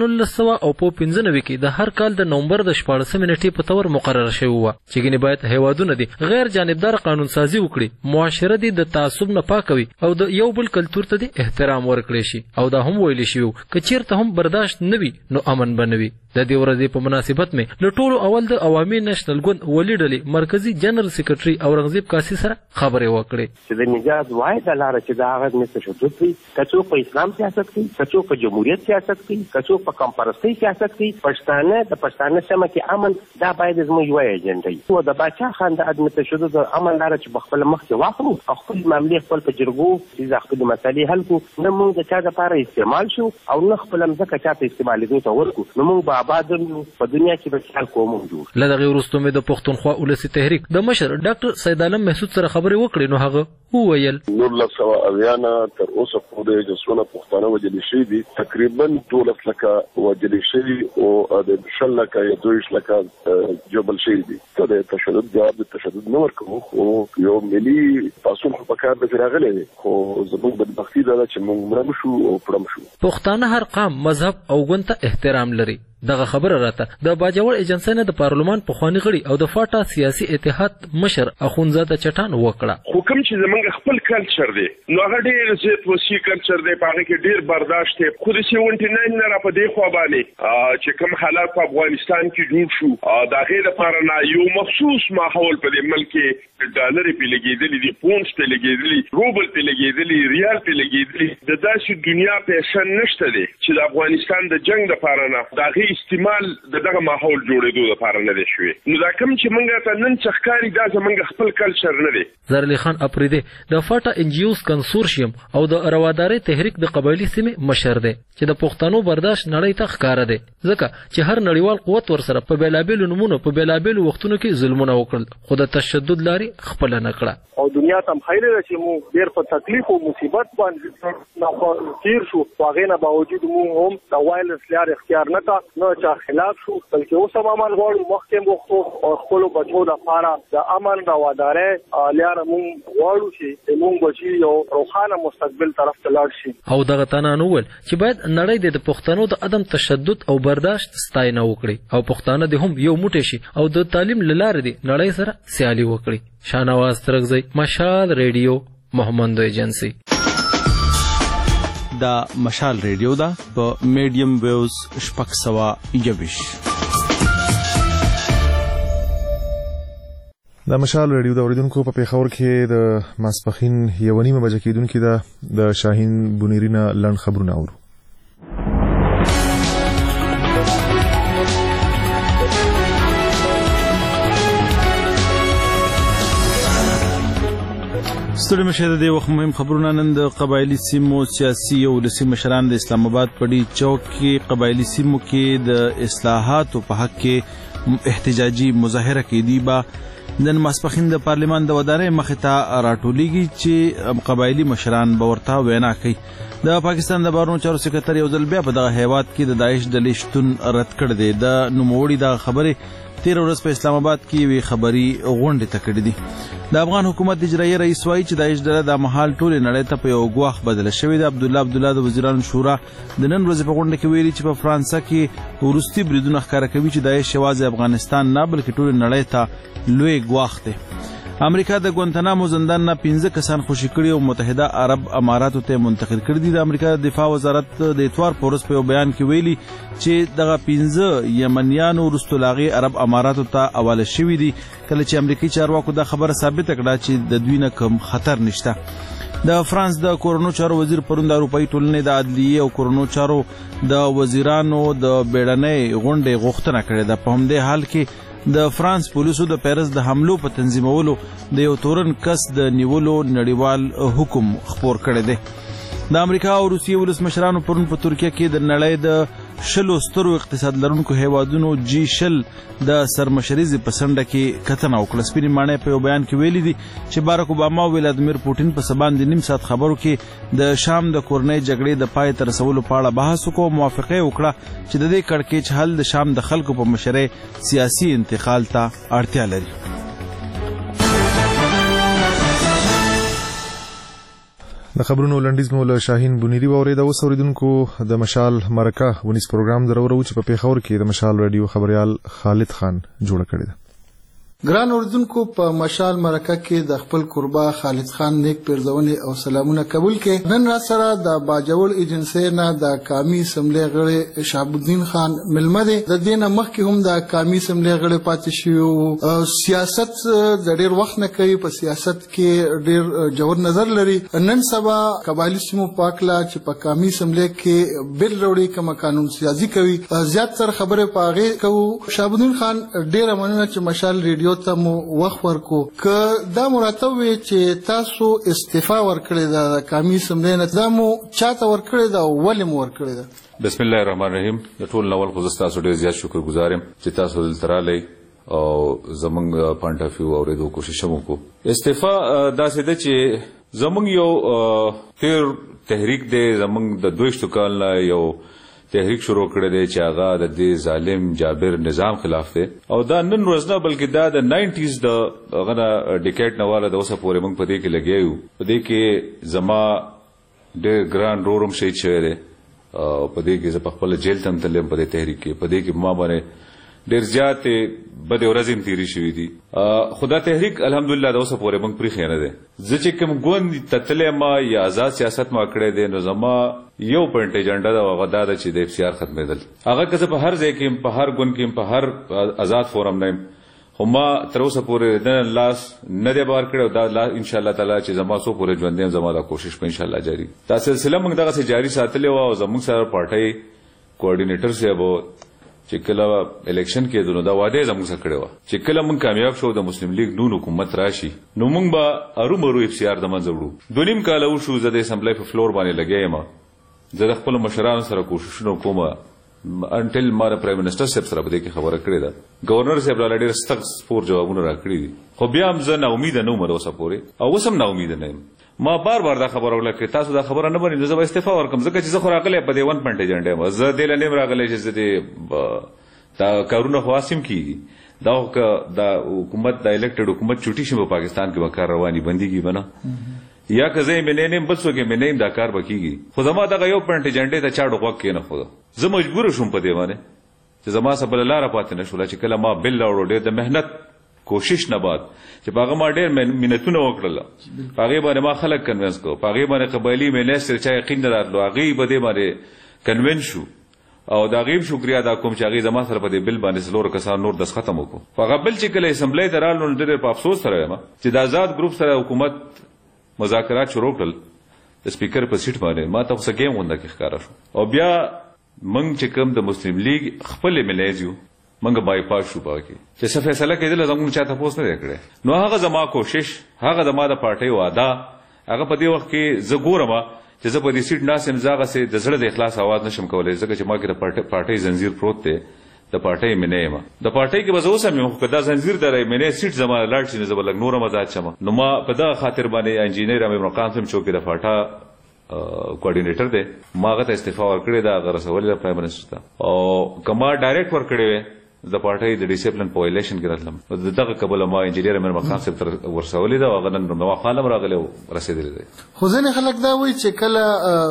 Speaker 25: 1995 کې د هر کال د نومبر د 14 نیټې په تور مقرره شوې وه چې ګینې باید هیوادونه دي غیر جانبدار قانون سازي وکړي، معاشره دي د تعصب نه پاک وي او د یو بل کلتور ته دي احترام ورکړي شي. او دا هم ویل شوی که چیرته هم برداشت نه وي نو امن به نه وي. د دې ورځې په مناسبت مې له ټولو اول د عوامي نېشنل ګوند ولي ډلې مرکزي جنرال سیکرټري اورنګزیب کاسي سره خبرې وکړې
Speaker 26: چې د نجات واحده لاره چې د هغه نه تشدد وي، که څوک په اسلام سیاست کوي، که څوک په جمهوریت سیاست کوي، که څوک په کمپرستۍ سیاست کوي، پښتانه د پښتانه سیمه کې امن دا باید زموږ یوه ایجنډا وي. او د باچا خان د عدم تشدد امن لاره چې په خپله مخکې واخلو او خپل معاملې خپل په جرګو چې خپلې مسالې حل کړو، نه موږ د چا دپاره استعمال شو او نه خپله مځکه چا ته استعمالېدو ته ورکړو، نو موږ به آباد په دنیا کې به خیال کوو موږ جوړ.
Speaker 25: له دغې وروسته مې د پښتونخوا ولسي تحریک د مشر ډاکټر سید عالم محسود سره خبرې وکړې نو هغه وویل
Speaker 27: 1980 تر اوسه پورې چې څونه پښتانه وژل شوي دي تقریبا 12 لکه وژل شوي او د 10 لکه یا 12 لکه جبل شوي دي. ته د تشدد جواب د تشدد نه ورکوو، خو یو ملي پاڅون خو په کار به راغلی دی، خو زموږ بدبختي دا ده چې موږ مړه شو او پړم شو.
Speaker 25: پښتانه هر قام، مذهب او ګوند ته احترام لري. دغه خبره راته د باجوړ ایجنسی نه د پارلمان پخواني غړي او د فاټا سیاسي اتحاد مشر اخونزاده چټان وکړه.
Speaker 28: خو کوم چې زمونږ خپل کلچر دی نو هغه ډېر زیات وسیع کلچر دی، په هغه کې ډېر برداشت دی. خو د 79 نه را په دې خوا باندې چې کوم حالات په افغانستان کې جوړ شو د هغې لپاره نه یو مخصوص ماحول په دې ملک کې ډالرې پې لګېدلي دي، پونډز پې لګېدلي، روبل پې لګېدلي، ریال پې لګېدلي. د داسې دنیا پیسه نشته دی چې د افغانستان د جنګ دپاره نه د هغې استعمال دغه ماحول جوړېدو لپاره نه دی شوی. نو دا کوم چې موږ ته نن څه ښکاري دا زموږ خپل کلچر نه دی.
Speaker 25: زرعلي خان اپریدی د فاټا انجیوز کنسورشیم او د روادارۍ تحریک د قبایلي سیمې مشر دی چې د پښتنو برداشت نړۍ ته ښکاره دی، ځکه چې هر نړیوال قوت ورسره په بېلابېلو نومونو په بېلابېلو وختونو کې ظلمونه وکړل، خو د تشدد لارې خپله نه کړه.
Speaker 8: او دنیا ته هم خیره ده چې موږ ډېر په تکلیف او مصیبت باندې تیر شو، خو هغې نه باوجود موږ هم د وایلنس لار اختیار نه کړه، نه چا خلاف شو، بلکې اوس هم امن غواړو، مخکې هم غوښتو او خپلو بچو لپاره د امن روادارۍ لاره موږ غواړو چې موږ بچي یو روښانه مستقبل طرف ته لاړ شي.
Speaker 25: او دغه تنان وویل چې باید نړۍ د پښتنو د عدم تشدد او برداشت ستاینه وکړي او پښتانه د هم یو موټی شي او د تعلیم له لارې د نړۍ سره سیالي وکړي. شانواز ترکزی، مشال ریډیو، محمد ایجنسی.
Speaker 24: دا مشال ریډیو دا په میډیم ویوز 621.
Speaker 1: د مشال ریډیو د اوریدونکو په پیښور کې د ماسپښین 1:30 بجې کېدونکې ده د شاهین بونیرینه لنډ خبرونه اورو.
Speaker 24: ستړي مشه د وخت مهم خبرونه نن د قبایلی سیمو سیاسي او ولسي مشران د اسلام آباد په ډي چوک کې قبایلی سیمو کې د اصلاحاتو په حق کې احتجاجي مظاهره کې دی با نن ماسپخین د پارلیمان د ودانۍ مخې ته راټولیږي چې قبایلی مشران به ورته وینا کوي. د پاکستان د بهرنیو چارو سکرټر یو ځل بیا په دغه هیواد کې د داعش ډلې شتون رد کړی دی. د نوموړي دغه خبرې تیر ورځ په اسلام آباد کې یوې خبري غونډې ته کړې دي. د افغان حکومت اجرایي رئیس وایي چې داعش ډله د مهال ټولې نړۍ ته په یو ګواښ بدله شوې ده. عبدالله د وزیرانو شورا د نن ورځې په غونډه کې ویلي چې په فرانسه کې وروستي بریدونه ښکاره کوي چې داعش یوازې افغانستان نه بلکې ټولې نړۍ ته لوی ګواښ دی. امریکا د ګوانتانامو زندان نه 15 کسان خوشي کړي او متحده عرب اماراتو ته منتقل کړي دي. د امریکا د دفاع وزارت د اتوار په ورځ په یو بیان کې ویلي چې دغه 15 یمنیانو وروسته لاغي عرب اماراتو ته حواله شوي دي کله چې امریکایي چارواکو دا خبره ثابته کړه چې د دوی نه کوم خطر نشته. د فرانس د کورونو چارو وزیر پرون د اروپایي ټولنې د عدلیې او کورونو چارو د وزیرانو د بیړنۍ غونډې غوښتنه کړې ده. په همدې حال کې د فرانس پولیسو د پیرس د حملو په تنظیمولو د یو تورن کس د نیولو نړیوال حکم خپور کړی دی. د امریکا او روسیې ولسمشرانو پرون په ترکیه کې د نړۍ د 10 سترو اقتصاد لرونکو هیوادونو G10 د سرمشریزې په څنډه کې کتنه وکړه. سپینې ماڼۍ په یو بیان کې ویلي دي چې بارک اوباما او ولادیمیر پوټین په سبا د نیم ساعت خبرو کې د شام د کورنۍ جګړې د پای ته رسولو په اړه بحث وکړو. موافقه وکړه چې د دې کړکېچ حل د شام د خلکو په مشرۍ سیاسي انتقال ته اړتیا لري.
Speaker 1: د خبرونو لنډیز مو له شاهین بنيري واوریده. اوس اوریدونکو د مشال مرکه ونیس پروګرام درورو چې په پیښور کې د مشال رادیو خبريال خالد خان جوړ کړی دی.
Speaker 7: ګران اوریدونکو په مشال مرکه کې د خپل قربا خالد خان نیک پیرزونې او سلامونه قبول کړي. نن را سره د باجوړ ایجنسی نه د قومي اسمبلی غړي شهاب الدین خان ملمه دي. د دې نه مخکې هم د قومي اسمبلی غړي پاتې شوی. سیاست د ډېر وخت نه کوي، په سیاست کې ډېر جوړ نظر لري. نن سبا قبایلی سیمو پاکلا چې په قومي اسمبلی کې بل وروړي کوم قانون سازي کوي زیات تر خبره پاغه کوو. شهاب الدین خان ډېر مننه چې مشال ریډیو ته مو وخت ورکو. که دا مراتب وي چې تاسو استعفا ورکړی دا د قومي اسمبلی نه، دا مو چاته ورکړی دا ولې مو ورکړی دا؟
Speaker 9: بسم الله الرحمن الرحیم. د ټول نوول خو زه تاسو ډېر زیات شکر گزار یم چې تاسو دلته راغلی او زمونږ پوینټ اف ویو اورېدو کوشش هم وکړو. استعفا داسې ده چې زمونږ یو تیر تحریک دی، زمونږ د 22 کال نه یو تحریک شروع کړی دی چې هغه د دې ظالم جابر نظام خلاف دی او دا نن ورځ نه بلکې دا د 90s د هغه نه ډیکیډ نه والا د اوسه پورې موږ په دې کې لګیا یو. په دې کې زما ډېر ګران رورم شهید شوی دی او په دې کې زه په خپل جیل ته هم تللی په دې تحریک کې. په دې کې ما باندې ډېر زیاتې بدې ورځې هم تېرې شوي دي. خو دا تحریک الحمدلله د اوسه پورې موږ پرېښی نه دی. زه چې کوم ګوند ته تللی ما یا آزاد سیاست ما کړی دی نو زما یو پوینټ ایجنډا ده هغه دا ده چې د FCR ختمېدل. هغه که زه په هر ځای کې په هر ګوند کې په هر آزاد فورم نه یم خو ما تر اوسه پورې د لاس نه دی بار کړی او دا انشاءالله تعالی چې زما څو پورې ژوندی یم زما دا کوشش به انشاءالله جاري. دا سلسله موږ دغسې جاري ساتلې وه او زموږ سره پارټۍ کوارډینیټر صاحب چې کله الیکشن کېدو نو دا وعده زموږ سره کړې وه چې کله موږ کامیاب شو د مسلم لیگ نون حکومت راشي نو موږ به ارومرو FCR د منځه وړو. 2.5 کاله وشو زه د اسمبلی په فلور باندې لګیا یم. زه د خپلو مشرانو سره کوششونه کوم انټل ما د پرایم منسټر صاحب سره په دې کې خبره کړې ده. گورنر صاحب راله ډېر سخت سپور جوابونه راکړي دي خو بیا هم زه ناامیده نه وم د اوسه پورې او اوس هم ناامیده نه یم. ما بار بار دا خبره وکړه چې تاسو دا خبره نه منئ نو زه به استعفا ورکړم ځکه چې زه خو راغلی په دې 1 پوینټ ایجنډا یم. زه دې له نیم راغلی چې زه دا کارونه خو اسیم کېږي. دا د حکومت د الیکټډ حکومت چوټي شي په پاکستان کې به کار رواني بندېږي به نه یا که زه یې مې نه یم بل څوک یې مې نه یم دا کار به کېږي. خو زما دغه یو پوینټ ایجنډې ته چا غوږ کېنښوده. زه مجبوره شوم په دې باندې چې زما څه بله لاره پاتې نه شوله چې کله ما بل راوړو ډېر د محنت کوشش نه بعد چې په هغه ما ډېر منتونه وکړله په هغې باندې ما خلک کنوینس کړو په هغې باندې قبایلي منسټر چا یقین نه راتلو هغې په دې باندې کنوینس شو او د هغې هم شکریا ادا کوم چې هغې زما سره په دې بل باندې 4 کسان نور دستخط هم وکړو. په هغه بل چې کله اسمبلی ته رالو نو ډېر په افسوس سره یم چې د آزاد ګروپ سره حکومت مذاکرات شروع کړل د سپیکر په سیټ باندې ما ته خو څه ګیم غونډه کې ښکاره شو او بیا موږ چې کوم د مسلم لیگ خپلې ملیز یو موږ بایپاس شو په کې چې څه فیصله کېدله زموږ چا تپوس نه دی کړی. نو هغه زما کوشش هغه زما د پارټۍ وعده هغه په دې وخت کې زه ګورم چې زه په دې سیټ ناست یم، زه هغسې د زړه د اخلاص اواز نشم کولی، ځکه چې ما کې د پارټۍ زنځیر پروت دی، د پارټۍ منې یم. د پارټۍ کې به زه اوس هم یم، خو که دا زنځیر د منې سیټ زما لاړ شي نو زه به لږ نور هم ازاد شم. نو ما په دغه خاطر باندې انجینر امیر مقام صاحب چوکې د فاټا کوارډینیټر دی، ما هغه ته استعفا ورکړې ده، هغه رسولې ده پرایم منسټر ته. او که ما ډایرکټ ورکړې وې د پارټۍ د ډیسپلن په وایلیشن کې راتلم، د دغه کبله ما انجینر امیر مقام صاحب ته ورسولې ده، او هغه نن نوا خان هم راغلی او رسېدلی دی.
Speaker 7: خو ځینې خلک دا وایي چې کله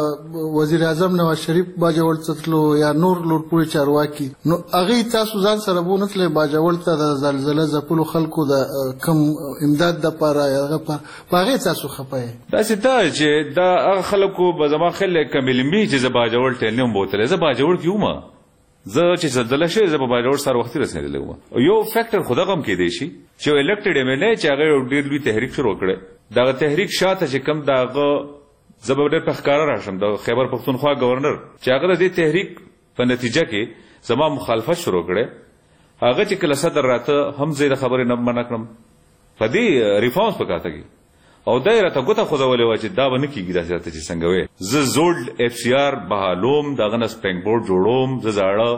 Speaker 7: وزیر اعظم نواز شریف باجوړ ته تلو یا نور لوړپوړي چارواکي، نو هغوی تاسو ځان سره بونتلې باجوړ ته د زلزله ځپلو خلکو د کم امداد دپاره یا هغه په هغې تاسو خفه یې؟
Speaker 9: داسې ده چې دا هغه خلکو به زما خیال کم علمي چې زه باجوړ ته نه وم بوتلی، زه باجوړ کې وم، زه چې زلزله شوې زه په باجوړ سره وختي رسېدلی وم. یو فیکټر خو دغه هم کیدی شي چې یو الیکټډ ایم ایل ای چې هغه یو ډېر لوی تحریک شروع کړی، دغه تحریک شاته چې کوم د هغه زه به ډېر په ښکاره راشم د خیبر پښتونخوا گورنر چې هغه د دې تحریک په نتیجه کې زما مخالفت شروع کړی، هغه چې کله صدر راته هم زه د خبرې نه منع کړم په دې ریفارمز په کاته کې، او دا یې راته ګوته خوځولې وه چې دا به نه کېږي داسې راته چې څنګه وې. زه زولډ اف سی آر بهالوم، د هغه نه سپرینګ بورډ جوړوم، زه زاړه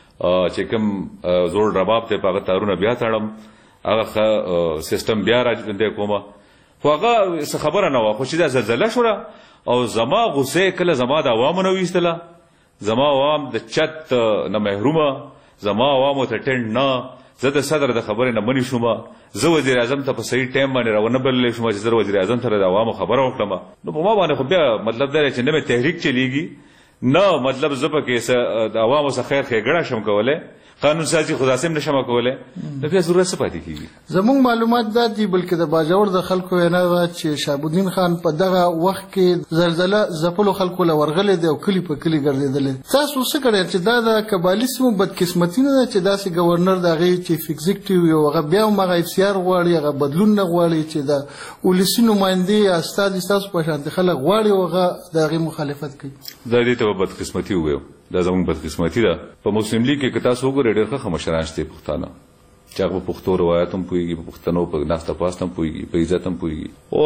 Speaker 9: چې کوم زوړ رباب دی په هغه تارونه بیا تړم، هغه سیسټم بیا راژوندی کوم. خو هغه څه خبره نه وه، خو چې دا زلزله شوله او زما غوسې کله زما د عوامو نه ویستله، زما عوام د چت نه محرومه، زما عوامو ته ټینډ نه، زه د صدر د خبرې نه منې شوم، زه وزیر اعظم ته په صحیح ټایم باندې راونه بللی شوم چې زه وزیر اعظم ته د عوامو خبره وکړم. نو په ما باندې خو بیا مطلب دا دی چې نه مې تحریک چلیږي، نه مطلب زه پکې د عوامو څخه خیر ښېګړه شم کولی، قانون سازي خو داسې هم نشم کولی، نو بیا ضرورت څه پاتې کېږي.
Speaker 7: زموږ معلومات دا دي بلکې د باجوړ د خلکو وینا ده چې شهابالدین خان په دغه وخت کې زلزله ځپلو خلکو له ورغلی دی او کلي په کلي ګرځېدلی. تاسو څه کړی چې دا د قبایلي سیمو بدقسمتي نه ده چې داسې ګورنر د هغې چیف ایګزیکټیو یو هغه بیا هم هغه اف سی آر غواړي، هغه بدلون نه غواړي چې د ولسي نمایندې یا استازي ستاسو په شانتې خلک غواړي او هغه د هغې مخالفت کوي؟
Speaker 9: دا دې ته به بدقسمتي ووایو، دا زموږ بدقسمتي ده. په مسلم لیګ کې که تاسو وګورئ ډېر ښه مشران شته پښتانه چې هغه په پښتو روایت هم پوهېږي، په پښتنو په ناسته پاسته هم پوهېږي، په عزت هم پوهېږي. او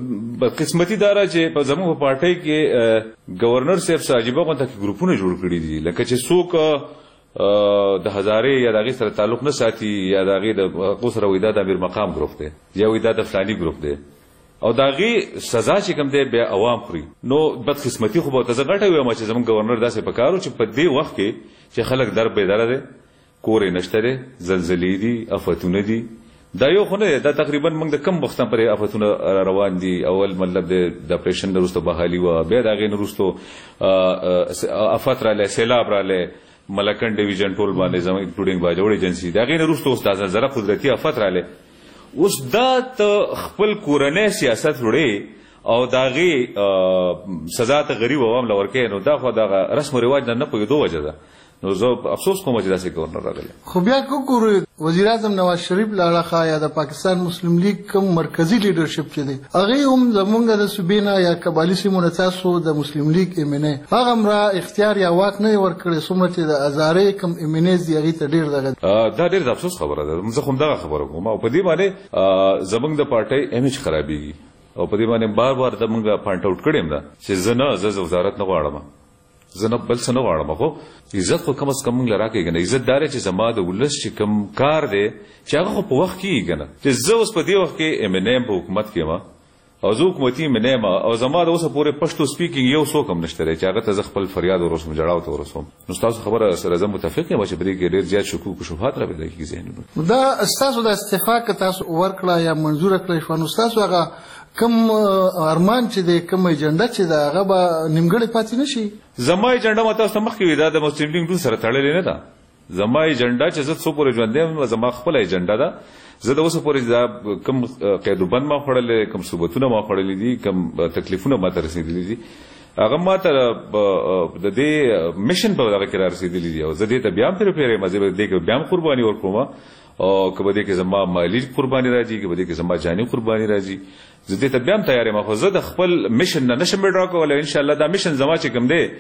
Speaker 9: بدقسمتي دا ده چې په زموږ په پارټۍ کې ګورنر صاحب څه عجیبه غونته کې ګروپونه جوړ کړي دي، لکه چې څوک د هزارې یا د هغې سره تعلق نه ساتي یا د هغې د هغو سره وایي دا د امیر مقام ګروپ دی یا وایي دا د فلاني ګروپ دی، او د هغې سزا چې کوم دی بیا عوام خوري. نو بدقسمتي خو به ورته زه غټه ویم چې زموږ ګورنر داسې پکار و چې په دې وخت کې چې خلک در بیداره دی، کور یې نشته دی، زلزلې دي، افتونه دي، دا یو خو نه دی، دا تقریبا موږ د کم وخت نه پرې افتونه روان دي. اول مطلب د اپریشن نه وروسته بحالي وه، بیا د هغې نه وروستو افت رالی، سیلاب رالی، ملکن ډیویژن ټول باندې زموږ انکلوډینګ باجوړ ایجنسي، د هغې نه وروسته اوس دا زلزله قدرتي افت رالی. اوس دا ته خپل کورنی سیاست وړې او د هغې سزا ته غریب عوام له ورکوې، نو دا خو دغه رسم و رواج نه پوهېدو وجه ده. نو زه افسوس کوم چې داسې ګورنر راغلی.
Speaker 7: خو بیا که وګورو وزیر اعظم نواز شریف له اړخه یا د پاکستان مسلم لیګ کوم مرکزي لیډرشپ چې دی هغې هم زموږ د صوبې نه یا قبایلي سیمو نه تاسو د مسلم لیګ ایم این ای هغه هم را اختیار یا واک نه یې ورکړی، څومره چې د هزارې کوم ایم این ایز دي هغې ته ډېر دغه
Speaker 9: دا ډېر د افسوس خبره ده. زه خو همدغه خبره کوم او په دې باندې زموږ د پارټۍ امیج خرابېږي او په دې باندې بار بار زموږ پاینټ آوټ کړی یم ده چې زه وزارت نه غواړم، زه نه بل څه نه غواړم، خو عزت خو کم از کم موږ له راکوي که نه. عزت دا دی چې زما د ولس چې کوم کار دی چې هغه خو په وخت کېږي که نه، چې زه اوس په دې وخت کې ایم این ایم په حکومت کې یم او زه حکومتي ایم این ایم او زما د اوسه پورې پښتو سپیکینګ یو څوک هم نشته دی چې هغه ته زه خپل فریاد ورسوم، ژړاو ته ورسوم. نو ستاسو خبره سره زه متفق یم چې په دې کې ډېر زیات شکوک و شبهات را پیدا کېږي ذهنونو.
Speaker 7: دا ستاسو د استعفا که تاسو ورکړه یا منظوره کړی شوه، نو ستاسو هغه کوم ارمان چې دی، کوم ایجنډه چې ده، هغه به نیمګړې پاتې نه شي؟
Speaker 9: زما ایجنډه ما تاسو ته مخکې وي دا د مسلم لیګ ټول سره تړلې نه ده. زما ایجنډه چې زه څو پورې ژوندی یم زما خپله ایجنډه ده. زه د اوسه پورې دا کوم قید و بند ما خوړلی، کوم ثبوتونه ما خوړلي دي، کوم تکلیفونه ما ته رسېدلي دي، هغه ما ته د دې میشن په دغه کې را رسېدلي دي او زه دې ته بیا هم پرېپیر یم، زه به دې کې بیا هم قرباني ورکړم او که به دې کې زما مالي قرباني راځي، که به دې کې زما جاني قرباني راځي، زه دې ته بیا هم تیار یم. خو زه د خپل میشن نه نشم وډرا کولی. انشاءالله دا میشن زما چې کوم دی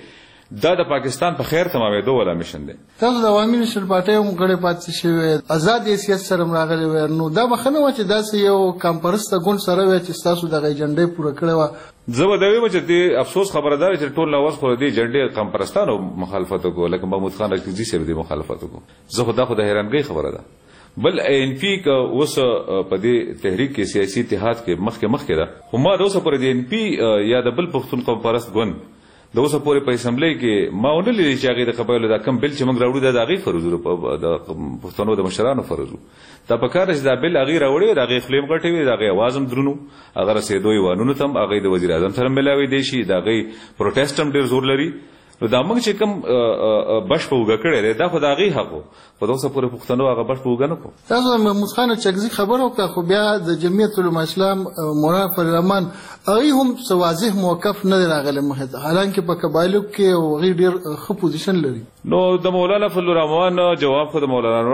Speaker 9: دا د پاکستان په خیر تمامېدو ولا مشن دی.
Speaker 7: تاسو د عوامي نېشنل پارټۍ هم غړي پاتې شوی آزاد سیاست سره راغلي وای نو دا مخنه و چې داسې یو کمپرسته ګوند سره وای چې تاسو د ایجنډې پوره کړې و.
Speaker 9: زه به دا وایم چې د افسوس خبره ده چې ټول نواز خو د ایجنډې کمپرستانو مخالفت وکړو لکه محمود خان راشدي صاحب د مخالفت وکړو. زه خو دا حیرانګۍ خبره ده. بل ANP اوس په دې تحریک کې سیاسي اتحاد کې مخکې ده خو ما د اوسه پورې د ANP یا د بل پښتون قوم پرست ګوند د اوسه پورې په اسمبلی کې ما ونه لیدل چې هغې د قبایلو دا کم بل چې موږ راوړو دا د هغې فرض و د پښتنو د مشرانو فرض و. دا په کار چې دا بل هغې راوړی د هغې خولې هم غټې وې د هغې اواز هم درون و هغه رسېدو ایوانونو ته هم هغې د وزیر اعظم سره ملاوی دی شي د هغې پروټیسټ هم ډېر زور لري. نو دا موږ چې کوم بش په اوږه کړی دی دا خو د هغې حق و خو د اوسه پورې پښتنو هغه بش په اوږه نه کړو.
Speaker 7: تاسو محمود خان چکزي خبره وکړه خو بیا د جمعیت علما اسلام مولانا فضل الرحمن هغې هم څه واضح موقف نه دی راغلی مخې ته حالانکه په قبایلو کې هغې ډېر ښه پوزیشن لري.
Speaker 9: نو د مولانا فضل الرحمن جواب خو د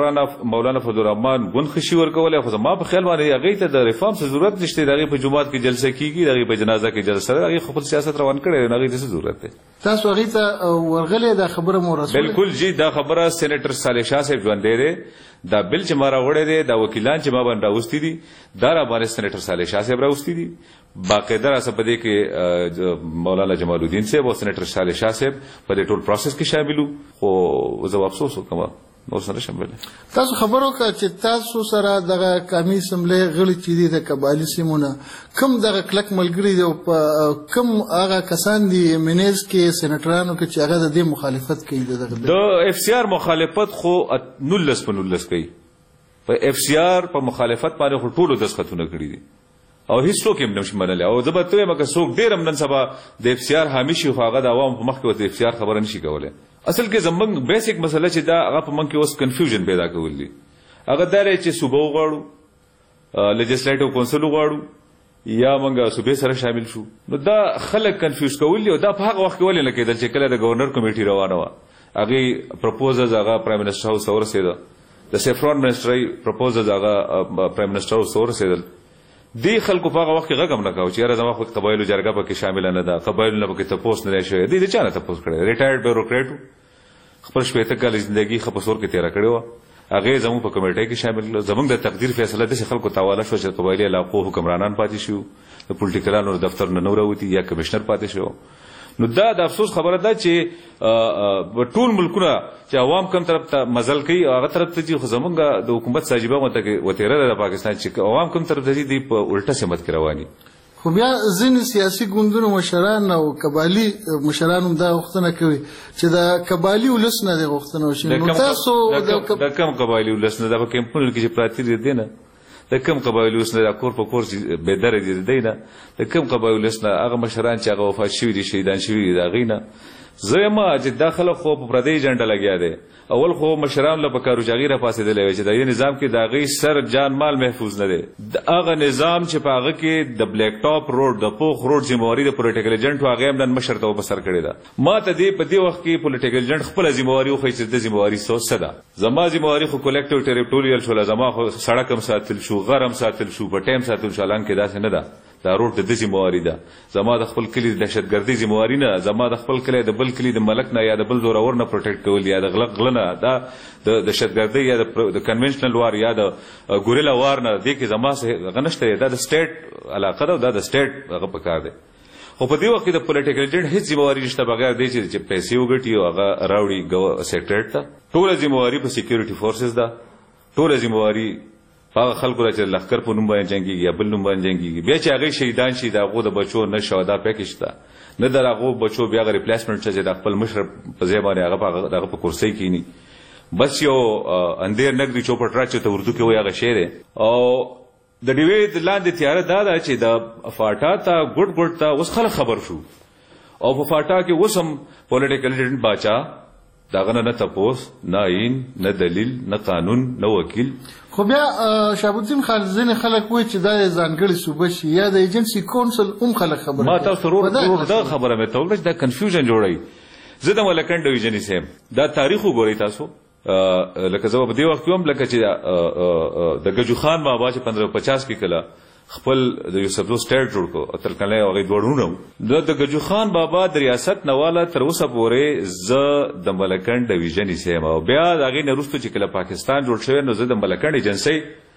Speaker 9: مولانا فضل الرحمن ګوند ښه شي ورکولی خو زما په خیال باندې هغې ته د ریفارم څه ضرورت نشته د هغې په جومات کې جلسه کېږي د هغې په جنازه کې جلسه ده هغې خپل سیاست روان کړی دی نو هغې ته څه ضرورت دی.
Speaker 7: تاسو هغې ته ورغلی دا خبره مو رسولې؟
Speaker 9: بالکل جی دا خبره سینیټر صالح شاه صاحب ژوندی دی دا بل چې ما راوړی دی دا وکیلان چې ما باندې راوستي دي دا را باندې سینیټر صالح شاه صاحب راوستي دي باقاعده راسه په دې کې مولانا جمال الدین صاحب او سینیټر صالح شاه صاحب په دې ټول پروسس کې شامل وو خو زه افسوس وکړم نور سره شامل.
Speaker 7: تاسو خبر وکړه چې تاسو سره دغه قومي اسمبلی غړي چې دي د قبایلي سیمونه کوم دغه کلک ملګري دي او کوم هغه کسان دي منیز کې سېنیټرانو کې چې هغه د دې مخالفت کوي
Speaker 9: د FCR مخالفت خو 19 په 19 کوي په FCR په مخالفت باندې خو ټولو دسخطونه کړي دي او هیڅ څوک یې نشي منلی او زه به ته وایم که څوک ډېر هم نن سبا د FCR حامي شي خو هغه د عوامو په مخ کې ورته FCR خبره نشي کولی. اصل کې زمونږ بیسیک مسله چې دا هغه په موږ کې اوس کنفیوژن پیدا کول دي هغه دا دی چې صوبه وغواړو لیجسلیټیو کونسل وغواړو یا موږ صوبې سره شامل شو نو دا خلک کنفیوز کول دي او دا په هغه وخت کې ولې نه کېدل چې کله د گورنر کمیټي روانه وه هغې پرپوزلز هغه پرایم منسټر هاوس ته ورسېده د سیفران منسټرۍ پرپوزلز هغه پرایم منسټر هاوس ته ورسېدل دې خلکو په هغه وخت کې غږ هم نه کوه چې یاره زما خو قبایلو جرګه پکې شامله نه ده قبایلو نه پکې تپوس نه دی شوی دوی د چا نه تپوس کړی ریټایرډ بیوروکریټ و خپل شپېته کاله زندګي ښه په سور کې تېره کړې وه هغې زموږ په کمیټۍ کې شامل کړه زموږ د تقدیر فیصله داسې خلکو ته حواله شوه چې قبایلي علاقو حکمرانان پاتې شو د پولیټیکلانو دفترونه نه راوتي یا کمیشنر پاتې شو. نو دا د افسوس خبره ده چې ټول ملکونه چې عوام کم طرف ته مزل کوي هغه طرف ته چې خو زمونږ د حکومت ساجبه وتیره ده د پاکستان چې عوام کم طرف ته دي په الټه سمت کې رواني
Speaker 7: خو بیا ځینې سیاسي ګوندونو مشران او قبایلي مشران هم دا غوښتنه کوي چې د قبایلي ولس نه دې غوښتنه وشي. نو تاسو
Speaker 9: د کم قبایلي ولس نه دا په کیمپونو کې چې پراته دي نه د کم قبایلي ولس نه دا کور په کور بېدره دي دی نه د کم قبایلي ولس نه هغه مشران چې هغه وفات شوي دي شهیدان شوي دي د هغې نه زه یم چې دا خلک خو په پردۍ ایجنډه لګیا دی اول خو مشران له په کارو چې هغې راپاڅېدلی وی چې د دې نظام کې د هغې سر جان مال محفوظ نه دی د هغه نظام چې په هغه کې د بلیک ټاپ روډ د پوخ روډ ذمهواري د پولیټیکل ایجنټ و هغې هم نن مشر ته وبسر کړې ده ما ته په دې وخت کې پولیټیکل ایجنټ خپله ذمهواري وښیي چې د ذمهواري څه ده زما ذمهواري خو کولکټیو ټریټوریل شوله زما خو سړک هم ساتل شو غر هم ساتل شو په ټایم ساتل شو حالانکې داسې نه ده دا روډ د ده ذمهواري ده زما د خپل کلي د دهشتګردۍ ذمهواري نه زما د خپل کلی د بل کلي د ملک نه یا د بل زورور نه پروټیکټ کول یا د غله نه دا د دهشتګردۍ یا د کنونشنل وار یا د ګوریلا وار نه دې کې زما هغه نشته دا د سټیټ علاقه ده دا د سټیټ هغه په کار دی خو په دې وخت کې د پولیټیکل ایجنټ هېڅ ذمهواري نشته بغیر دی چې پیسې وګټي او هغه راوړي سیکریټ ته ټوله ذمهواري په سیکیورټي فورسز ده ټوله ذمهواري هغه خلکو چې لښکر په نوم باندې جنګېږي یا بل نوم باندې جنګېږي بیا چې هغې شهیدان شي د هغو د بچو نه شهدا پکې شته نه د هغو بچو بیا هغه ریپلیسمنټ چې د خپل مشر په ځای باندې هغه په کرسۍ کښېني بس یو اندېر نګري چوپټ راج چې ته اردو کې وایي هغه شعر دی او د ډیوې د لاندې تیاره دا ده چې د فاټا ته ګوټ ګوټ ته اوس خلک خبر شو او په فاټا کې اوس هم پولیټیکل ایجنټ باچا داغه نه تپوس نه عین نه دلیل نه قانون نه وکیل
Speaker 7: خو بیا شهاب الدین خان ځینې خلک وایي چې دا یې ځانګړې صوبه شي یا د ایجنسي کونسل هم خلک خبره
Speaker 9: ما تاسو ورور دا خبره مې ته وکړه چې دا کنفیوژن جوړوي زه د ملکنډ ډویژني صاحب دا تاریخ وګورئ تاسو لکه زه په دې وخت کې هم لکه چې د ګجو خان بابا چې 1550 کې کله خپل د یوسفزو سټیټ جوړ کو او تر کله هغه دوړونه د گجو خان بابا د ریاست نواله تر اوسه پورې ز د ملکند ډیویژن سیم او بیا دغه نرستو چې کله پاکستان جوړ شوی نو ز د ملکند ایجنسی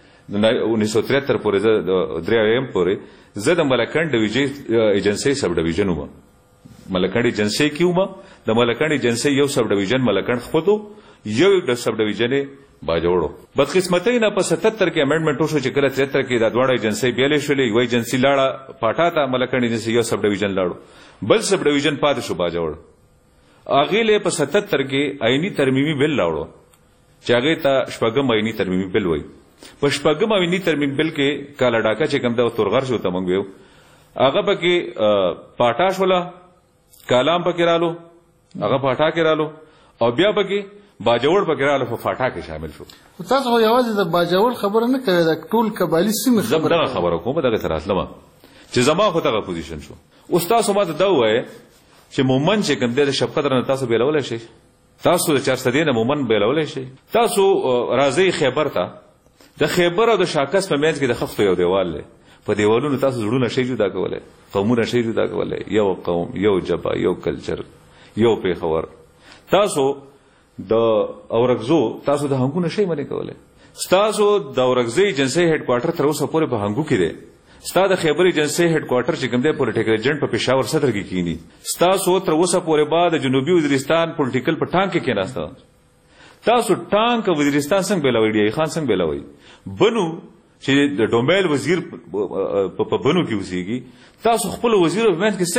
Speaker 9: 1973 پورې د دریم پورې ز د ملکند ډیویژن ایجنسی سب ډیویژن و ملکند ایجنسی کیوما د ملکند ایجنسی یو سب ډیویژن ملکند خپلو یو د سب ډیویژن باجوړو بدقسمتۍ نه په 77 کې امندمنت وشو چې کله 73 کې د دواړه ایجنسی بیلې شولې یو ایجنسی لاړه پاټا ته ملکند ایجنسی یو سب ډیویژن لاړو بل سب ډیویژن پاتې شو باجوړ هغه له په 77 کې آئینی ترمیمي بل لاړو چې هغه ته شپږم آئینی ترمیمي بل وای په شپږم آئینی ترمیمي بل کې کالا ډاکا چې کوم د تورغر شو ته مونږ ویو هغه پکې پاټا شولا کالام پکې رالو هغه پاټا کې رالو او بیا پکې باجوړ پکې رالو په فاټا کې شامل شو
Speaker 7: تاسو خو یوازې د باجوړ خبره نه کوي د ټول قبایلی سیمې
Speaker 9: خبره کوم دغه تر اسلامه چې زما خو دغه پوزیشن شو استاد ما ته دا وایي چې مومن چې کوم د شفقت رنه تاسو بیلول شي تاسو د 400 نه مومن بیلول شي تاسو راځي خیبر ته د خیبر او د شاکس په منځ کې د خفتو یو دیوال لري په دیوالونو تاسو زړونه شي جدا کولای قومونه شي جدا کولای یو قوم یو جبا یو کلچر یو پیښور تاسو د اورګزو تاسو د هنګو نشي منې کولای تاسو د اورګزي ایجنسی هډ کوارټر تر اوسه پورې په هنګو کې دی تاسو د خیبر ایجنسی هډ کوارټر چې کوم دی پولیټیکل ایجنټ په پېښور صدر کې کینی تاسو تر اوسه پورې بعد جنوبي وزیرستان پولیټیکل په ټانک کې کېناسته تاسو ټانک وزیرستان څنګه بلوي دی خان څنګه بلوي بنو چې د ډومبل وزیر په بنو کې اوسېږي تاسو خپل وزیر ومنځ کې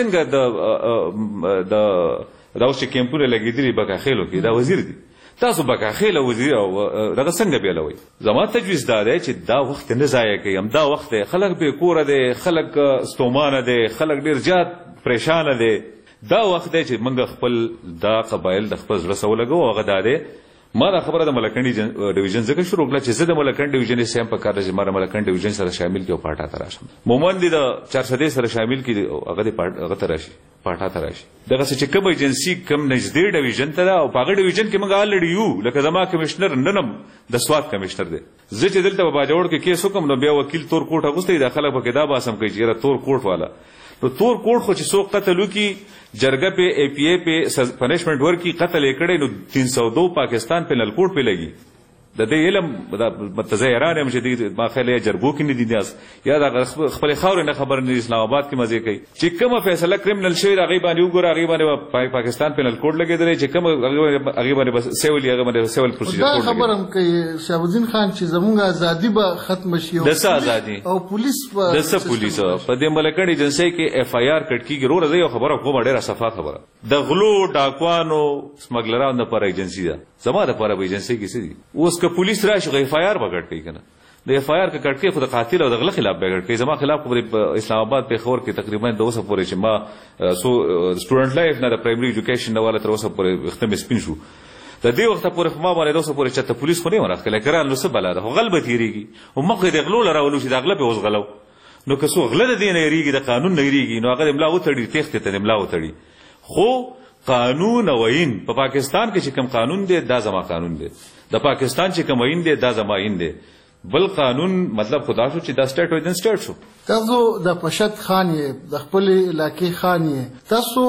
Speaker 9: څنګه د دا اوس چې کیمپونه لګېدلي بکاخیلو کې دا وزیر دی تاسو بکاخیله وزیر او دغه څنګه بیلوي زما تجویز دا دی چې دا وخت نه ضایع کوي همدا وخت دی خلک بې کوره دی خلک ستومانه دی خلک ډېر زیات پریشانه دی دا وخت دی چې موږ خپل دا قبایل د خپل زړه سره ولګو هغه دا دی ما دا خبره د ملکند ډیویژن ځکه شروع کړه چې زه د ملکند ډیویژن سیم په کار چې ما ملکند ډیویژن سره شامل کیو پاټا ته راشم مومن دي د 400 سره شامل کی هغه د هغه ته راشي پاټا ته راشي دغه چې کوم ایجنسی کم نږدې ډیویژن ته او په هغه ډیویژن کې موږ الریډي یو لکه زما کمشنر ننم د سواد کمشنر دی زه چې دلته په باجوړ کې کیس وکم نو بیا وکیل تور کوټ اغوستې د خلک په کې دا باسم کوي چې تور کوټ والا نو تور کوټ خو چې څوک قتل وکي جرګه په ای پی ای په پنشمنت ورکی قتل کړي نو 302 پاکستان پینل کوډ په لګي د دې علم متزایران هم شدید ما خلې جرګو کې نه دي داس یا د خپل خاور نه خبر نه اسلام آباد کې مزه کوي چې کومه فیصله کریمنل شوی هغه باندې وګوره هغه باندې پاکستان پینل کوډ لګیدل چې کومه هغه باندې بس سیول هغه باندې سیول پروسیجر کوډ
Speaker 7: خبرم کوي شهاب الدین خان چې زمونږ ازادي به ختم شي
Speaker 9: د ازادي
Speaker 7: او پولیس
Speaker 9: د پولیس په دې ملکند ایجنسی کې اف آی آر کټ کیږي روز یو خبره کومه ډیره صفه خبره د غلو ډاکوانو سمګلرانو لپاره ایجنسی ده زما د لپاره ایجنسی کې سړي اوس که پولیس راشي اف آی آر بغړ کوي کنه د اف آی آر کې کټ کې خود قاتل او د غل خلاف بغړ کوي زما خلاف په اسلام آباد په خور کې تقریبا 200 پورې چې ما سو سټوډنټ لایف نه د پرایمري ایجوکیشن نواله تر اوسه پورې ختم سپین شو د دې وخت پورې ما باندې 200 پورې چې پولیس خو نه ورغله کړه نو څه بلا ده غلبه تیریږي او مخ د غلو لراولو چې د غلبه اوس غلو نو که څو غله د دین یریږي د قانون نه یریږي نو هغه املا وتړي تخت ته املا وتړي خو قانون وین په پاکستان کې چې کوم قانون دی دا زما قانون دی د پاکستان چې کوم وین دی دا زما وین دی بل قانون مطلب خدا شو چې دا سټیټ ویدن سټیټ شو
Speaker 7: تاسو د پشت خان یې د خپل علاقې خان یې تاسو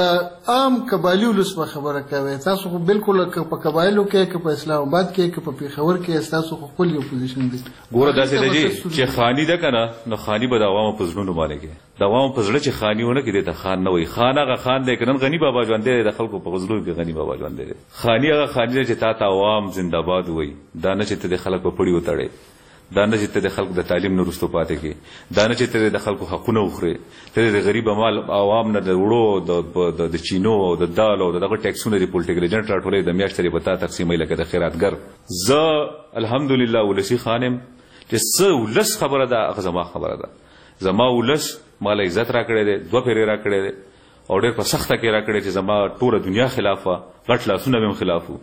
Speaker 7: د عام قبایلی ولس په خبره کوي تاسو خو بالکل په قبایلو کې په اسلام آباد کې په پیښور کې تاسو خپل یو پوزیشن دی
Speaker 9: ګوره داسې دی چې خانی ده کنه نو خانی به د عوامو په زړونو باندې کې د عوامو په زړه چې خانی ونه کې د خان نه وي خان هغه خان دی کنه غنی بابا ژوند دی د خلکو په زړونو کې غنی بابا ژوند دی خانی هغه خانی چې تا ته عوام زنده‌باد وي دا نه چې د خلکو په پړی وتړي دا نه چې د خلکو د تعلیم نه رسټو پاتې کی دا نه چې د خلکو حقونه وخوري ته د غریب مال عوام نه د وړو د چینو او د دال او دغه ټیکسونه د پولیټیکل ایجنټ راټولې د میاشتې په تا تقسیمې لکه د خیراتګر ز الحمدلله ولسی خانم چې څه ولس خبره ده هغه زما خبره ده زما ولس مال عزت راکړی دی دوه پیری راکړی دی او ډېر په سخته کې راکړی چې زما ټوله دنیا خلافه غټ لاسونه به خلافو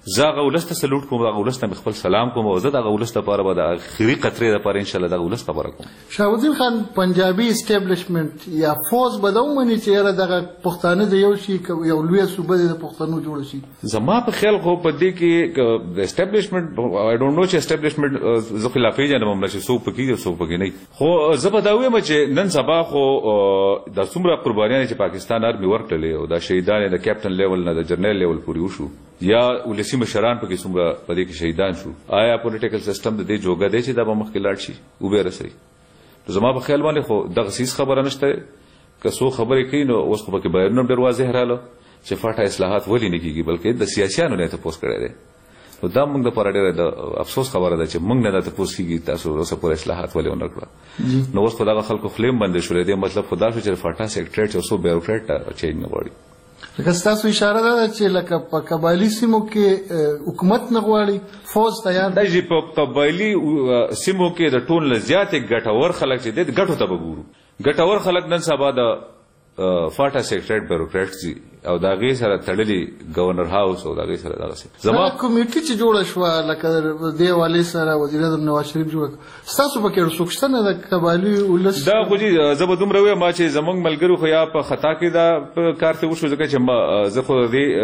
Speaker 9: زه هغه ولس ته سلوټ کوم، هغه ولس ته مې خپل سلام کوم او زه د هغه ولس لپاره به د اخري قطرې لپاره انشاءالله د هغه ولس خبره کوم.
Speaker 7: شهابالدین خان پنجابي اسټابلیشمنت یا فوز به دا ومني چې یاره دغه پښتانه د یو شي یو لویه صوبه د پښتنو جوړه شي؟
Speaker 9: زما په خیال خو په دې کې د اسټابلیشمنت آی ډونټ نو چې اسټابلیشمنت زه خلافي جنم مله چې څوک پکې دي څوک پکې نه، خو زه به دا وایم چې نن سبا خو د څومره قربانیان چې پاکستان آرمي ورکړلې او د شهیدان د کیپټن لیول نه د جنرال لیول پورې وشو یا ولسی مشران پکې څومره په دې کې شهیدان شو، آیا پولیټیکل سیستم د دې جوګه دی چې دا به مخکې لاړ شي او به رسي؟ نو زما په خیال باندې خو دغه سیس خبره نشته، که څو خبرې کوي نو اوس خو پکې بیانونه ډېر واضح رااله چې فاټا اصلاحات ولې نه کیږي بلکې د سیاسيانو نه تپوس کړی دی. نو دا موږ د پاره ډېر د افسوس خبره ده چې موږ نه د تپوس کیږي تاسو اوس پورې اصلاحات ولې ونه کړل. نو اوس خو دغه خلکو خلیم بندې شولې دی، مطلب خدا شو چې فاټا سیکریټریټ او سو بیوروکریټ چینج نه غواړي.
Speaker 7: لکه ستاسو اشاره ده چې لکه په قبایلي سیمو کې حکومت نه غواړي، فوج تیار
Speaker 9: دی چې په قبایلي سیمو کې د ټول نه زیاتې ګټور خلک چې د ګټو ته به ګورو. ګټور خلک نن سبا د فاټا سیکریټریټ بیوروکریټ دي او د هغې سره تړلي گورنر هاوس او د هغې سره دغسې
Speaker 7: زما کمیټي چې جوړه شوه لکه دې حوالې سره وزیر اعظم نواز شریف جوړه کړه، ستاسو پکې څوک شته نه د قبایلي ولس؟ دا خو جي زه به دومره وایم چې زموږ ملګرو خو یا په خطا کې دا کار ته وشو ځکه چې زه خو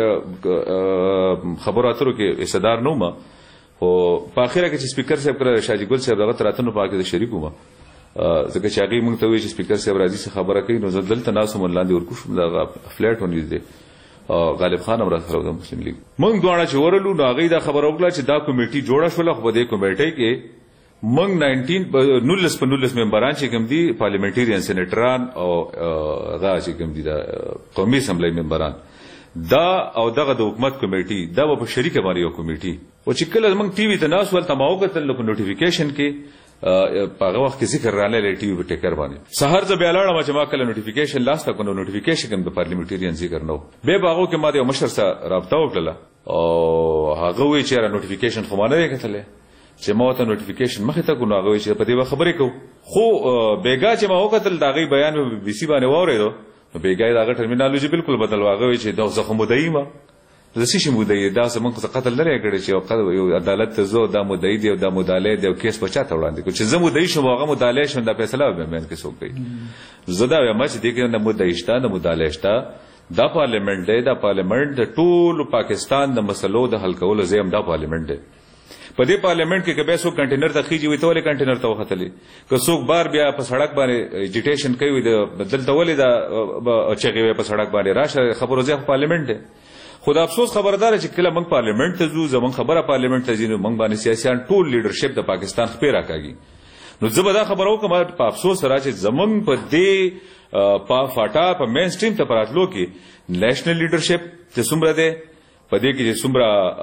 Speaker 7: دې خبرو اترو کې حصهدار نه وم، خو په اخره کې چې سپیکر صاحب کړه شاجي ګل صاحب دغه تراتنو په کې د شریک وم، ځکه چې هغې موږ ته وایي چې سپیکر صاحب راځي څه خبره کوي، نو زه دلته ناست وم لاندې ورکوشم دغه فلیټ ونږدې غالب خان هم راسره د مسلم لیګ موږ دواړه چې ورلو نو هغې دا خبره وکړه چې دا کمیټي جوړه شوله، خو په دې کمیټۍ کې موږ 19 په 19 ممبران چې کوم دي پارلیمنټریان سینیټران او هغه چې کوم دي د قومي اسمبلی ممبران دا او دغه د حکومت کمیټي دا به په شریکه باندې یو کمیټي او چې کله موږ ټي وي ته ناست ول ته ما وکتل په نوټیفیکیشن کې په هغه وخت کې ذکر راغلی ټي وي په ټیکر باندې. سهار زه بیا لاړم چې ما کله نوټیفیکیشن لاسته کړو، نوټیفیکیشن هم د پارلیمنټریان ذکر نه و. بیا په هغو کې ما د یو مشر سره رابطه وکړله او هغه وایي چې یاره نوټیفیکیشن خو ما نه دی کتلی، چې ما ورته نوټیفیکیشن مخې ته کړو نو هغه وایي چې په دې به خبرې کوو. خو بېګا چې ما وکتل د هغې بیان مې بي بي سي باندې واورېدو نو بېګا یې د هغه ټرمینالوجي بالکل بدل و. هغه وایي چې زه خو مدعي یم، د څه شي مدعي دا زموږ څه قتل نه دی کړی چې یو عدالت ته ځو دا مدعي دی او دا مدعی دی او کیس په چا ته وړاندې کړو چې زه مدعي شم او هغه مدعی شم دا فیصله به بیان کې څوک کوي. زه دا وایم چې دې کې نه مدعي شته نه مدعی شته، دا پارلیمنټ دی، دا پارلیمنټ د ټولو پاکستان د مسلو د حل کولو ځای هم دا پارلیمنټ دی. په دې پارلیمنټ کې که بیا څوک کنټینر ته خیږي وي ته ولې کنټینر ته وختلې، که څوک بار بیا په سړک باندې اجیټیشن کوي دلته ولې دا چغې وي په سړک باندې راشه خبرو ځای پارلیمنټ دی. خو د افسوس خبردار چې کله موږ پارلیمنټ ته ځو زموږ خبره پارلیمنټ ته ځي نو موږ باندې سیاسیان ټول لیډرشپ د پاکستان خپې راکاږي. نو زه به دا خبره وکړم په افسوس سره چې زموږ په دې په فاټا په مین سټریم ته په راتلو کې نیشنل لیډرشپ چې څومره دی، په دې کې چې څومره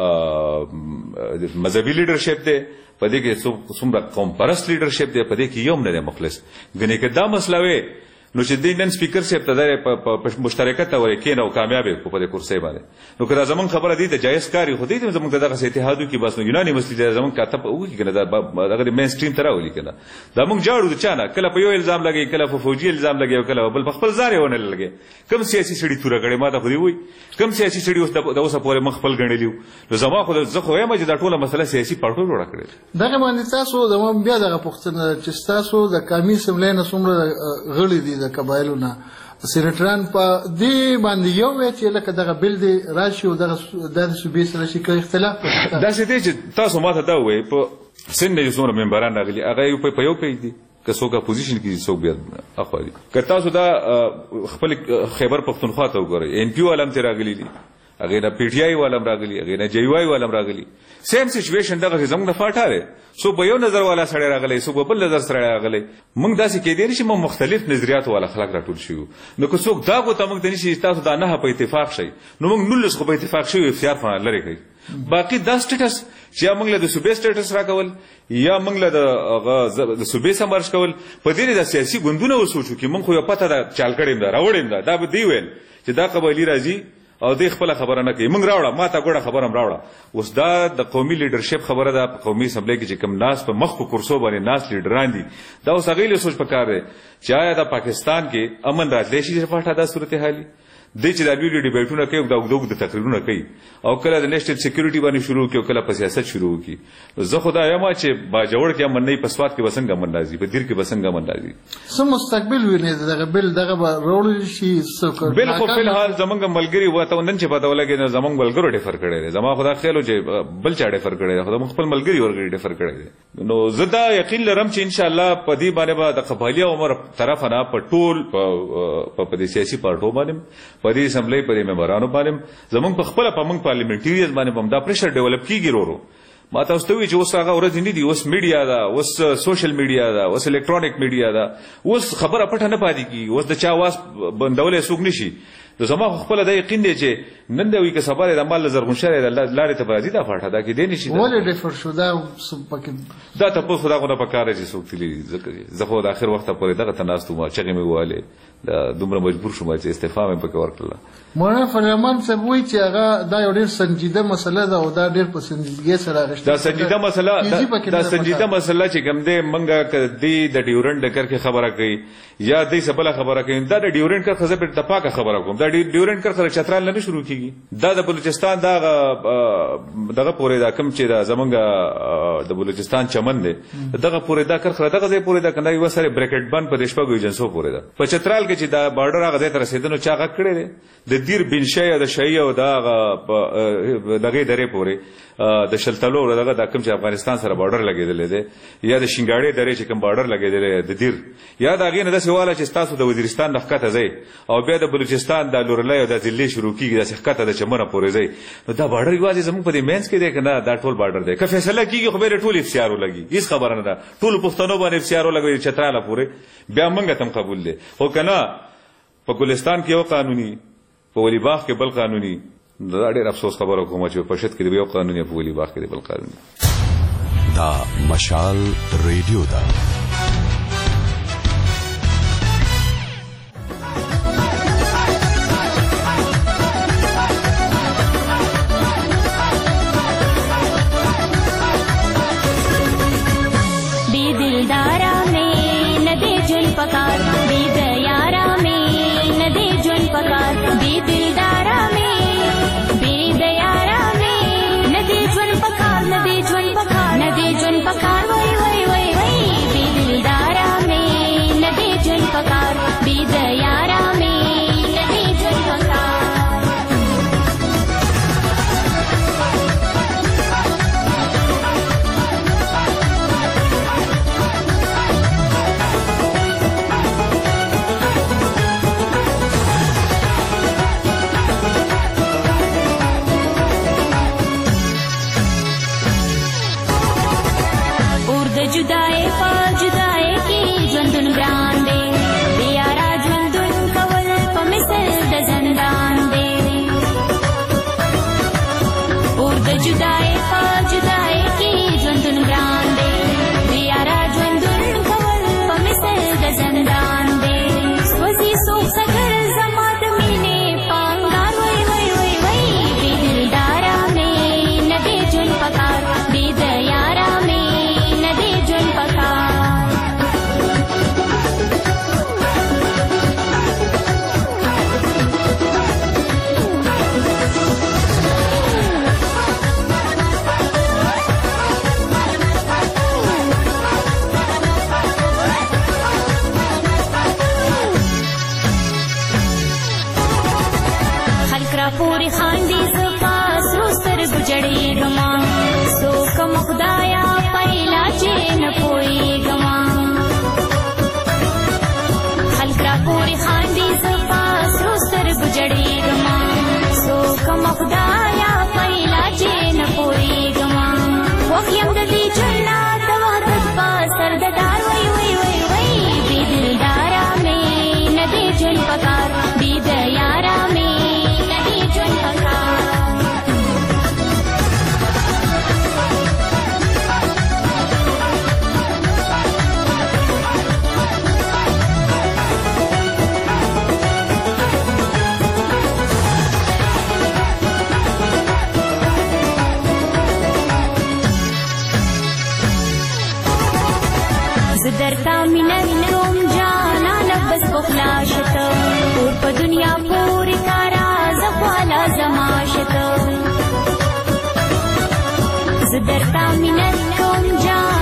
Speaker 7: مذهبي لیډرشپ دی، په دې کې څومره قوم پرست لیډرشپ دی، په دې کې یو هم نه دی مخلص. ګنې که دا مسله وي نو چې دې نن سپیکر صاحب ته په مشترکت ته ورې کېنه او کامیاب یې په دې کرسۍ باندې، نو که دا زموږ خبره دې ته جایز کار وي خو دې زموږ ته دغسې اتحاد وکړي بس نو یونانیمسلي دی زموږ کاته وکړي که نه دغه د مین سټریم ته راولي که نه. دا موږ جاړو د چا نه، کله په یو الزام لګوي، کله په فوجي الزام لګوي او کله بل په خپل ځان یې ونه لګوي. کوم سیاسي سړي توره کړې ما ته خو دې وایي کوم سیاسي سړي اوس د اوسه پورې مخ خپل ګڼلي وو. نو زما خو زه خو وایم چې دا ټوله مسله سیاسي پارټو جوړه کړې ده. دغه باندې تاسو زما بیا دغه پوښتنه چې ستاسو د قومي اسمبلی نه څومره غړي دي د قبایلو نه سینیټران په دې باندې یو وی چې لکه دغه بل دی راشي او دغه د صوبې سره شي کوي اختلاف
Speaker 9: داسې دی چې تاسو ماته دا وایي په سن نه څومره ممبران راغلي هغه په یو پیج دي که څوک اپوزیشن کې څوک بیا اخوا دي. که تاسو دا خپل خیبر پښتونخوا ته وګورئ ان پی والم ته راغلي دي، هغې نه پی ټي آی والم راغلي، هغې نه جی واي والم راغلي. سیم سچویشن دغه زموږ د فاټا دی، څوک به یو نظر والا سړی راغلی، څوک به بل نظر سړی راغلی. موږ داسې کیدی نه شي موږ مختلف نظریاتو والا خلک راټول شوي وو. نو که څوک دا ګوته موږ ته نه شي تاسو دا نه په اتفاق شئ نو موږ 19 خو په اتفاق شوي اختیار خو لرې کوي. باقي دا سټیټس چې یا موږ له د صوبې سټیټس راکول یا موږ له د صوبې سمبرش کول په دې د سیاسي ګوندونه وسوچو کې موږ خو یو پته ده چال کړی ده راوړی ده دا به دی ویل چې دا قبایلي راځي او دې خپل خبره نه کوي موږ راوړه ما ته ګوره خبره هم راوړه. اوس دا د قومي لیډرشپ خبره ده په قومي اسمبلی کې چې کوم ناس په مخ په کرسو باندې ناس لیډران دي دا اوس هغې له سوچ پکار دی چې آیا د پاکستان کې امن راتلی شي چې فاټا دا صورتحالي د چې د ویډیو ډیبیټونه کوي او د اوږده تقریرونه کوي او کله د نېشنل سکیورټي باندې شروع کوي او کله په سیاست شروع کوي. زه خو دا یم چې باجوړ کې امن نه په سواد کې وسنګ امن راځي په دیر کې وسنګ امن راځي.
Speaker 7: سم مستقبل ویني دغه بل دغه رول شي سکر
Speaker 9: بل خو فلحال زمونږ ملګری وته نن چې پته ولګي نه زمونږ ملګرو ډیفر کړي دي. زما خدا خیال چې بل چا ډیفر کړي دي خو خپل ملګری ورګری ډیفر کړي دي. نو زه دا یقین لرم چې ان شاء الله په دې باندې به د قبایلی عمر طرف نه په ټول په دې سیاسي پارټو باندې په دې اسمبلی په دې ممبرانو باندې زمونږ په خپل په موږ پارلیمنټریز باندې هم دا پریشر ډیولپ کیږي ورو. ما تاسو ته وی چې اوس هغه ورځ نه دي اوس میډیا ده اوس سوشل میډیا ده اوس الکترونیک میډیا ده اوس خبره پټه نه پاتې کیږي اوس د چا واس بندولې څوک نشي. د زما خپل د یقین دی چې نن دی که سبا د مال زرغون شری د لارې ته راځي دا فاټه دا کې دی نشي
Speaker 7: ولې ډیفر شو دا پکې
Speaker 9: دا ته په خدا غو نه پکاره چې څوک تللی زه خو د اخر وخت پورې دغه تناستو ما چې مې واله دا دومره مجبور شوم چې استعفا مې پکې ورکړه.
Speaker 7: مولانا فرمان صاحب وایي چې هغه دا یو ډېر سنجیده مسله ده او دا ډېر په سنجیدګۍ سره اخیستل
Speaker 9: دا سنجیده مسله دا سنجیده مسله چې کوم دی منګه کدی د ډیورنډ ډکر کې خبره کوي یا دې سبله خبره کوي دا د ډیورنډ کر خزه په تپاکه خبره کوم دا ډیورنډ کر خبره چترال نه شروع کیږي دا د بلوچستان دغه پورې دا کم چې دا زمونږ د بلوچستان چمن دی دغه پورې دا کر خبره دغه ځای پورې دا کنه یو سره بریکټ بند په دشپګو ایجنسو پورې دا په چترال کې چې دا بارډر هغه ځای ته رسیدنو چا غک کړی دی د دیر بنشي او د شي او دغه درې پورې د شلتلو دغه د کوم چې افغانستان سره بارډر لګیدل دی یا د شینګاړې درې چې کوم بارډر لګیدل د دیر یا دا غینه د سواله چې تاسو د وزیرستان د حقته ځای او بیا د بلوچستان د لورلای او د ذلی شروع کیږي د حقته د چمنه پورې ځای نو دا بارډر یوازې زموږ په دې مینس کې دی کنه دا ټول بارډر دی که فیصله کیږي خو به ټول افسیارو لګي هیڅ خبره نه ده ټول پښتنو باندې افسیارو لګي چتراله پورې بیا منګه تم قبول دي خو کنه په ګلستان کې یو قانوني په ولی باغ کې بل قانوني دا ډېر افسوس خبره کوم چې په شت کې یو قانوني په ولی باغ کې بل قانوني.
Speaker 4: دا مشال ریډیو دا
Speaker 6: درتا مینه کوم جانا نفس بخلا شته اور په دنیا پوری کار
Speaker 19: درته مینه کوم جان